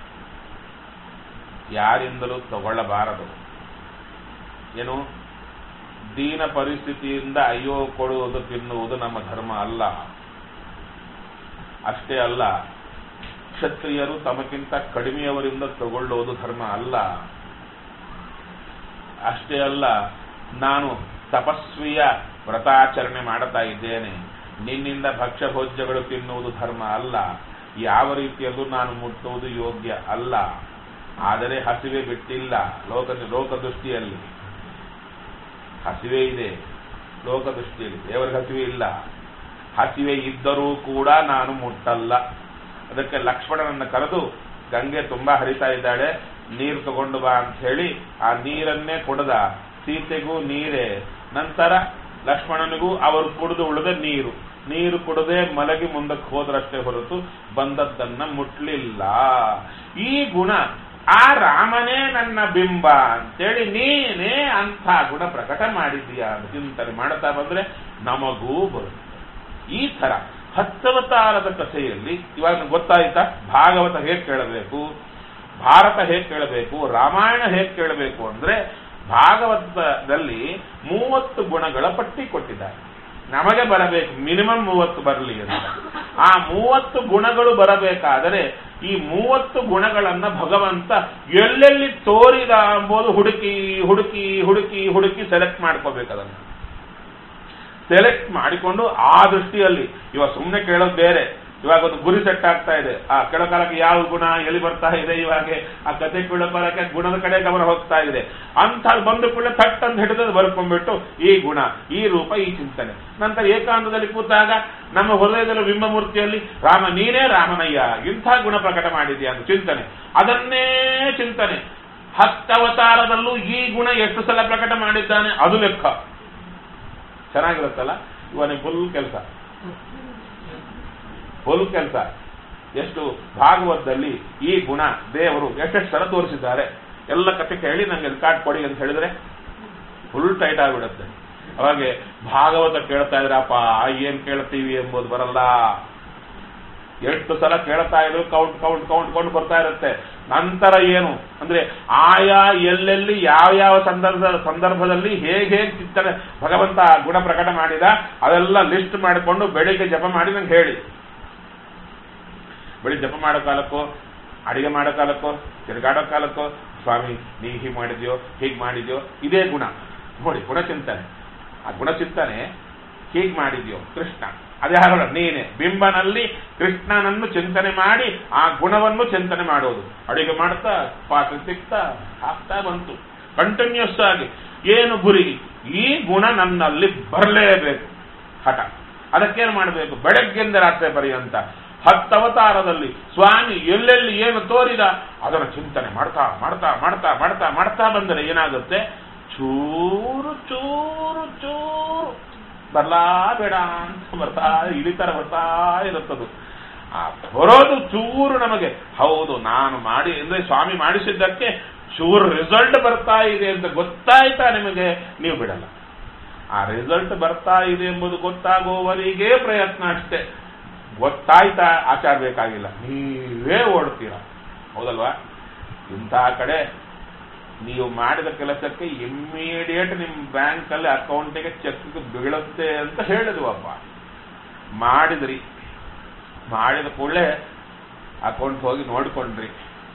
ಯಾರಿಂದಲೂ ತಗೊಳ್ಳಬಾರದು. ಏನು ದೀನ ಪರಿಸ್ಥಿತಿಯಿಂದ ಅಯ್ಯೋ ಕೊಡುವುದು ತಿನ್ನುವುದು ನಮ್ಮ ಧರ್ಮ ಅಲ್ಲ. ಅಷ್ಟೇ ಅಲ್ಲ, ಕ್ಷತ್ರಿಯರು ತಮಗಿಂತ ಕಡಿಮೆಯವರಿಂದ ತಗೊಳ್ಳುವುದು ಧರ್ಮ ಅಲ್ಲ. ಅಷ್ಟೇ ಅಲ್ಲ, ನಾನು ತಪಸ್ವಿಯ ವ್ರತಾಚರಣೆ ಮಾಡುತ್ತಾ ಇದ್ದೇನೆ, ನಿನ್ನಿಂದ ಭಕ್ಷ್ಯ ಭೋಜ್ಯಗಳು ತಿನ್ನುವುದು ಧರ್ಮ ಅಲ್ಲ. ಯಾವ ರೀತಿಯಲ್ಲೂ ನಾನು ಮುಟ್ಟುವುದು ಯೋಗ್ಯ ಅಲ್ಲ. ಆದರೆ ಹಸಿವೆ ಬಿಟ್ಟಿಲ್ಲ. ಲೋಕ ಲೋಕದೃಷ್ಟಿಯಲ್ಲಿ ಹಸಿವೆ ಇದೆ, ಲೋಕದೃಷ್ಟಿಯಲ್ಲಿ ದೇವರಿಗೆ ಹಸಿವೆ ಇಲ್ಲ. ಹಸಿವೆ ಇದ್ದರೂ ಕೂಡ ನಾನು ಮುಟ್ಟಲ್ಲ. ಅದಕ್ಕೆ ಲಕ್ಷ್ಮಣನನ್ನು ಕರೆದು, ಗಂಗೆ ತುಂಬಾ ಹರಿತಾ ಇದ್ದಾಳೆ, ನೀರು ತಗೊಂಡು ಬಾ ಅಂತ ಹೇಳಿ ಆ ನೀರನ್ನೇ ಕುಡದ. ಸೀತೆಗೂ ನೀರೇ, ನಂತರ ಲಕ್ಷ್ಮಣನಿಗೂ ಅವರು ಕುಡಿದು ಉಳಿದ ನೀರು. ನೀರು ಕುಡದೆ ಮಲಗಿ ಮುಂದಕ್ಕೆ ಹೋದ್ರಷ್ಟೇ ಹೊರತು ಬಂದದ್ದನ್ನ ಮುಟ್ಲಿಲ್ಲ. ಈ ಗುಣ, ಆ ರಾಮನೇ ನನ್ನ ಬಿಂಬ ಅಂತೇಳಿ ನೀನೇ ಅಂಥ ಗುಣ ಪ್ರಕಟ ಮಾಡಿದ್ದೀಯ ಅಂತ ಚಿಂತನೆ ಮಾಡ್ತಾ ಬಂದ್ರೆ ನಮಗೂ ಬರುತ್ತೆ. ಈ ತರ ಹತ್ತವತಾರದ ಕಥೆಯಲ್ಲಿ ಇವಾಗ ಗೊತ್ತಾಯ್ತಾ ಭಾಗವತ ಹೇಗೆ ಕೇಳಬೇಕು, ಭಾರತ ಹೇಗೆ ಕೇಳಬೇಕು, ರಾಮಾಯಣ ಹೇಗೆ ಕೇಳಬೇಕು ಅಂದ್ರೆ ಭಾಗವತದಲ್ಲಿ ಮೂವತ್ತು ಗುಣಗಳ ಪಟ್ಟಿ ಕೊಟ್ಟಿದ್ದಾರೆ. ನಮಗೆ ಬರಬೇಕು ಮಿನಿಮಮ್ ಮೂವತ್ತು ಬರಲಿ ಅಂತ. ಆ ಮೂವತ್ತು ಗುಣಗಳು ಬರಬೇಕಾದರೆ ಈ ಮೂವತ್ತು ಗುಣಗಳನ್ನ ಭಗವಂತ ಎಲ್ಲೆಲ್ಲಿ ತೋರಿದ ಎಂಬುದು ಹುಡುಕಿ ಹುಡುಕಿ ಹುಡುಕಿ ಹುಡುಕಿ ಸೆಲೆಕ್ಟ್ ಮಾಡ್ಕೋಬೇಕು. ಅದನ್ನು ಸೆಲೆಕ್ಟ್ ಮಾಡಿಕೊಂಡು ಆ ದೃಷ್ಟಿಯಲ್ಲಿ ಇವಾಗ ಸುಮ್ಮನೆ ಕೇಳೋದು ಬೇರೆ. ಇವಾಗ ಒಂದು ಗುರಿ ಸೆಟ್ ಆಗ್ತಾ ಇದೆ, ಆ ಕೆಳಕಾಲಕ್ಕೆ ಯಾವ ಗುಣ ಎಲ್ಲಿ ಬರ್ತಾ ಇದೆ, ಇವಾಗ ಆ ಕತೆ ಕೇಳೋಕಾಲಕ್ಕೆ ಗುಣದ ಕಡೆ ಗಮನ ಹೋಗ್ತಾ ಇದೆ ಅಂತ ಬಂದು ಕೂಡ ಥಟ್ ಅಂತ ಹಿಡಿದು ಬರ್ಕೊಂಡ್ಬಿಟ್ಟು ಈ ಗುಣ, ಈ ರೂಪ, ಈ ಚಿಂತನೆ. ನಂತರ ಏಕಾಂತದಲ್ಲಿ ಕೂತಾಗ ನಮ್ಮ ಹೃದಯದಲ್ಲಿ ಬಿಂಬಮೂರ್ತಿಯಲ್ಲಿ ರಾಮ ನೀನೇ ರಾಮನಯ್ಯ, ಇಂಥ ಗುಣ ಪ್ರಕಟ ಮಾಡಿದ್ಯಾ ಅಂತ ಚಿಂತನೆ. ಅದನ್ನೇ ಚಿಂತನೆ. ಹತ್ತವತಾರದಲ್ಲೂ ಈ ಗುಣ ಎಷ್ಟು ಸಲ ಪ್ರಕಟ ಮಾಡಿದ್ದಾನೆ ಅದು ಲೆಕ್ಕ. ಚೆನ್ನಾಗಿರುತ್ತಲ್ಲ. ಇವನೇ ಫುಲ್ ಕೆಲಸ, ಫುಲ್ ಕೆಲಸ. ಎಷ್ಟು ಭಾಗವತದಲ್ಲಿ ಈ ಗುಣ ದೇವರು ಎಷ್ಟೆಷ್ಟು ಸಲ ತೋರಿಸಿದ್ದಾರೆ ಎಲ್ಲ ಕಥೆ ಕೇಳಿ ನಂಗೆ ರೆಕಾರ್ಡ್ ಕೊಡಿ ಅಂತ ಹೇಳಿದ್ರೆ ಫುಲ್ ಟೈಟ್ ಆಗಿಬಿಡುತ್ತೆ. ಅವಾಗೆ ಭಾಗವತ ಕೇಳ್ತಾ ಇದ್ರಪ್ಪ ಏನ್ ಕೇಳ್ತೀವಿ ಎಂಬುದು ಬರಲ್ಲ. ಎಷ್ಟು ಸಲ ಕೇಳ್ತಾ ಇದ್ರು ಕೌಂಟ್ ಕೌಂಟ್ ಕೌಂಟ್ ಕೊಂಡು ಬರ್ತಾ ಇರುತ್ತೆ. ನಂತರ ಏನು ಅಂದ್ರೆ ಆಯಾ ಎಲ್ಲೆಲ್ಲಿ ಯಾವ ಯಾವ ಸಂದರ್ಭ ಸಂದರ್ಭದಲ್ಲಿ ಹೇಗೆ ಹೇಗೆ ಚಿಂತನೆ ಭಗವಂತ ಗುಣ ಪ್ರಕಟ ಮಾಡಿದ ಅದೆಲ್ಲ ಲಿಸ್ಟ್ ಮಾಡಿಕೊಂಡು ಬೆಳಿಗ್ಗೆ ಜಪ ಮಾಡಿ ನಂಗೆ ಹೇಳಿ. ಬೆಳಿಗ್ಗೆ ಜಪ ಮಾಡೋ ಕಾಲಕ್ಕೋ, ಅಡಿಗೆ ಮಾಡೋ ಕಾಲಕ್ಕೋ, ತಿರುಗಾಡೋ ಕಾಲಕ್ಕೋ, ಸ್ವಾಮಿ ನೀ ಹೀಗೆ ಮಾಡಿದ್ಯೋ ಹೀಗೆ ಮಾಡಿದ್ಯೋ, ಇದೇ ಗುಣ ನೋಡಿ. ಗುಣಚಿಂತನೆ, ಆ ಗುಣಚಿಂತನೆ ಹೀಗೆ ಮಾಡಿದ್ಯೋ ಕೃಷ್ಣ, ಅದ್ಯಾರ ನೀನೆ ಬಿಂಬನಲ್ಲಿ ಕೃಷ್ಣನನ್ನು ಚಿಂತನೆ ಮಾಡಿ ಆ ಗುಣವನ್ನು ಚಿಂತನೆ ಮಾಡೋದು. ಅಡಿಗೆ ಮಾಡ್ತಾ ಪಾತ್ರ ಸಿಕ್ತಾ ಹಾಕ್ತಾ ಬಂತು ಕಂಟಿನ್ಯೂಸ್ ಆಗಿ. ಏನು ಗುರಿ? ಈ ಗುಣ ನನ್ನಲ್ಲಿ ಬರಲೇಬೇಕು. ಹಠ. ಅದಕ್ಕೇನು ಮಾಡಬೇಕು? ಬೆಳಗ್ಗೆಯಿಂದ ರಾತ್ರಿ ಪರ್ಯಂತ ಹತ್ತವತಾರದಲ್ಲಿ ಸ್ವಾಮಿ ಎಲ್ಲೆಲ್ಲಿ ಏನು ತೋರಿದ ಅದನ್ನು ಚಿಂತನೆ ಮಾಡ್ತಾ ಮಾಡ್ತಾ ಮಾಡ್ತಾ ಮಾಡ್ತಾ ಮಾಡ್ತಾ ಬಂದರೆ ಏನಾಗುತ್ತೆ? ಚೂರು ಚೂರು ಚೂರು ಬರ್ಲಾ ಬೇಡ ಅಂತ ಬರ್ತಾ ಇಳಿತರ ಬರ್ತಾ ಇರುತ್ತದು. ಆ ಬರೋದು ಚೂರು ನಮಗೆ ಹೌದು ನಾನು ಮಾಡಿ ಅಂದ್ರೆ ಸ್ವಾಮಿ ಮಾಡಿಸಿದ್ದಕ್ಕೆ ಚೂರು ರಿಸಲ್ಟ್ ಬರ್ತಾ ಇದೆ ಅಂತ ಗೊತ್ತಾಯ್ತಾ ನಿಮಗೆ, ನೀವು ಬಿಡಲ್ಲ. ಆ ರಿಸಲ್ಟ್ ಬರ್ತಾ ಇದೆ ಎಂಬುದು ಗೊತ್ತಾಗುವವರೆಗೆ ಪ್ರಯತ್ನ ಅಷ್ಟೇ. ಗೊತ್ತಾಯ್ತಾ ಆಚಾರ ಬೇಕಾಗಿಲ್ಲ, ನೀವೇ ಓಡ್ತೀರ. ಹೌದಲ್ವಾ? ಇಂತಹ ಕಡೆ ನೀವು ಮಾಡಿದ ಕೆಲಸಕ್ಕೆ ಇಮ್ಮಿಡಿಯೇಟ್ ನಿಮ್ಮ ಬ್ಯಾಂಕಲ್ಲಿ ಅಕೌಂಟಿಗೆ ಚೆಕ್ ಬೀಳುತ್ತೆ ಅಂತ ಹೇಳಿದ್ವಪ್ಪ. ಮಾಡಿದ್ರಿ, ಮಾಡಿದ ಕೂಡಲೇ ಅಕೌಂಟ್ ಹೋಗಿ ನೋಡ್ಕೊಂಡ್ರಿ,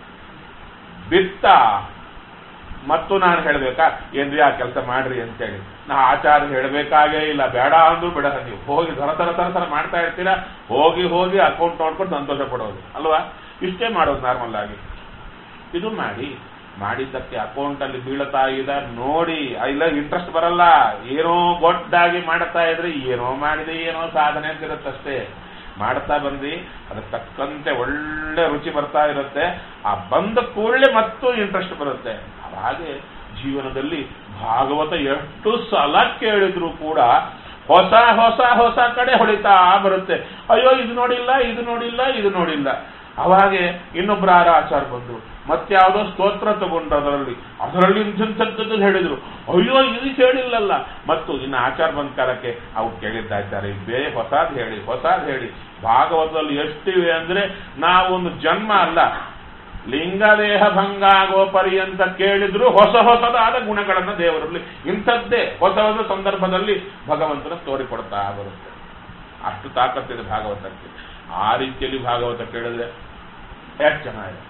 ಬಿತ್ತ ಮತ್ತು ನಾನು ಹೇಳ್ಬೇಕಾ ಏನ್ರಿ ಆ ಕೆಲಸ ಮಾಡ್ರಿ ಅಂತೇಳಿ? ನಾ ಆಚಾರ ಹೇಳ್ಬೇಕಾಗೇ ಇಲ್ಲ, ಬೇಡ ಅಂದ್ರೂ ಬಿಡ, ನೀವು ಹೋಗಿ ತರ ತರ ತರ ತರ ಮಾಡ್ತಾ ಇರ್ತೀರಾ, ಹೋಗಿ ಹೋಗಿ ಅಕೌಂಟ್ ನೋಡ್ಕೊಂಡು ಸಂತೋಷ ಪಡೋದು ಅಲ್ವಾ? ಇಷ್ಟೇ ಮಾಡೋದು ನಾರ್ಮಲ್ ಆಗಿ. ಇದು ಮಾಡಿ, ಮಾಡಿದ್ದಕ್ಕೆ ಅಕೌಂಟ್ ಅಲ್ಲಿ ಬೀಳ್ತಾ ಇದೆ ನೋಡಿ, ಇಲ್ಲ ಇಂಟ್ರೆಸ್ಟ್ ಬರಲ್ಲ. ಏನೋ ಗೊಡ್ಡಾಗಿ ಮಾಡ್ತಾ ಇದ್ರೆ ಏನೋ ಮಾಡಿದೆ ಏನೋ ಸಾಧನೆ ಅಂತ ಇರುತ್ತಷ್ಟೇ. ಮಾಡ್ತಾ ಬಂದ್ರಿ, ಅದಕ್ಕೆ ತಕ್ಕಂತೆ ಒಳ್ಳೆ ರುಚಿ ಬರ್ತಾ ಇರುತ್ತೆ. ಆ ಬಂದ ಕೂಡಲೇ ಮತ್ತೂ ಇಂಟ್ರೆಸ್ಟ್ ಬರುತ್ತೆ. ಹಾಗೆ ಜೀವನದಲ್ಲಿ ಭಾಗವತ ಎಷ್ಟು ಸಲ ಕೇಳಿದ್ರು ಕೂಡ ಹೊಸ ಹೊಸ ಹೊಸ ಕಡೆ ಹೊಡಿತಾ ಬರುತ್ತೆ. ಅಯ್ಯೋ ಇದು ನೋಡಿಲ್ಲ, ಇದು ನೋಡಿಲ್ಲ, ಇದು ನೋಡಿಲ್ಲ. ಅವಾಗೆ ಇನ್ನೊಬ್ಬರ ಆಚಾರ ಬಂದ್ರು, ಮತ್ಯಾವುದೋ ಸ್ತೋತ್ರ ತಗೊಂಡ್ರು, ಅದರಲ್ಲಿ ಅದರಲ್ಲಿ ಇಂಥದ್ದು ಹೇಳಿದ್ರು, ಅಯ್ಯೋ ಇದು ಕೇಳಿಲ್ಲಲ್ಲ. ಮತ್ತು ಇನ್ನು ಆಚಾರ ಬಂದ ಕಾಲಕ್ಕೆ ಅವು ಕೇಳಿದ್ದಾಚಾರ ಬೇ ಹೊಸಾದ್ ಹೇಳಿ ಹೊಸಾದ್ ಹೇಳಿ. ಭಾಗವತದಲ್ಲಿ ಎಷ್ಟಿವೆ ಅಂದ್ರೆ ನಾವೊಂದು ಜನ್ಮ ಅಲ್ಲ, ಲಿಂಗದೇಹ ಭಂಗ ಆಗೋ ಪರ್ಯಂತ ಕೇಳಿದ್ರು ಹೊಸ ಹೊಸದಾದ ಗುಣಗಳನ್ನ ದೇವರಲ್ಲಿ ಇಂಥದ್ದೇ ಹೊಸ ಹೊಸ ಸಂದರ್ಭದಲ್ಲಿ ಭಗವಂತನ ತೋರಿಕೊಡ್ತಾ ಬರುತ್ತೆ. ಅಷ್ಟು ತಾಕತ್ತಿದೆ ಭಾಗವತಕ್ಕೆ. ಆ ರೀತಿಯಲ್ಲಿ ಭಾಗವತ ಕೇಳಿದ್ರೆ ಎಷ್ಟು ಚೆನ್ನಾಗಿರುತ್ತೆ.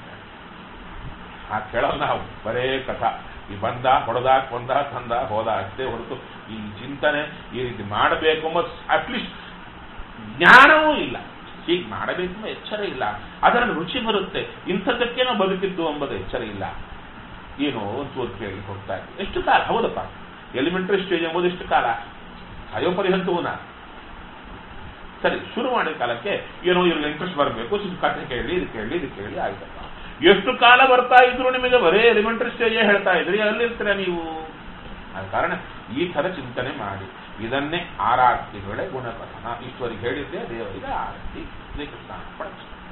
ಆ ಕೇಳೋದು ನಾವು ಬರೇ ಕಥಾ, ಈ ಬಂದ ಹೊಡೆದ ಕೊಂದ ತಂದ ಹೋದ ಅಷ್ಟೇ ಹೊರತು ಈ ಚಿಂತನೆ ಈ ರೀತಿ ಮಾಡಬೇಕು ಎಂಬ ಅಟ್ಲೀಸ್ಟ್ ಜ್ಞಾನವೂ ಇಲ್ಲ. ಹೀಗೆ ಮಾಡಬೇಕು ಎಂಬ ಎಚ್ಚರ ಇಲ್ಲ. ಅದರಲ್ಲಿ ರುಚಿ ಬರುತ್ತೆ, ಇಂಥದ್ದಕ್ಕೆ ನಾವು ಬದುಕಿದ್ದು ಎಂಬುದು ಎಚ್ಚರ ಇಲ್ಲ. ಏನೋ ಒಂದು ಕೇಳಿ ಹೋಗ್ತಾ ಇತ್ತು. ಎಷ್ಟು ಕಾಲ? ಹೌದಪ್ಪ, ಎಲಿಮೆಂಟರಿ ಸ್ಟೇಜ್ ಎಂಬುದು ಎಷ್ಟು ಕಾಲ? ಅಯೋ ಪರಿಹಂತವೂನ ಸರಿ. ಶುರು ಮಾಡಿದ ಕಾಲಕ್ಕೆ ಏನೋ ಇವ್ರಿಗೆ ಇಂಟ್ರೆಸ್ಟ್ ಬರಬೇಕು, ಕಥೆ ಕೇಳಿ, ಇದು ಕೇಳಿ, ಇದು ಕೇಳಿ ಆಯ್ತಪ್ಪ. ಎಷ್ಟು ಕಾಲ ಬರ್ತಾ ಇದ್ರು ನಿಮಗೆ ಬರೇ ಎಲಿಮೆಂಟರಿ ಸ್ಟೇಜೇ ಹೇಳ್ತಾ ಇದ್ರಿ, ಅಲ್ಲಿರ್ತೀರ ನೀವು. ಆದ ಕಾರಣ ಈ ಥರ ಚಿಂತನೆ ಮಾಡಿ. ಇದನ್ನೇ ಆರಾರ್ತಿಗಳೇ ಗುಣಕಥನ. ಈಶ್ವರಿಗೆ ಹೇಳಿದ್ದೆ ದೇವರಿಗೆ ಆರತಿ. ಶ್ರೀಕೃಷ್ಣ.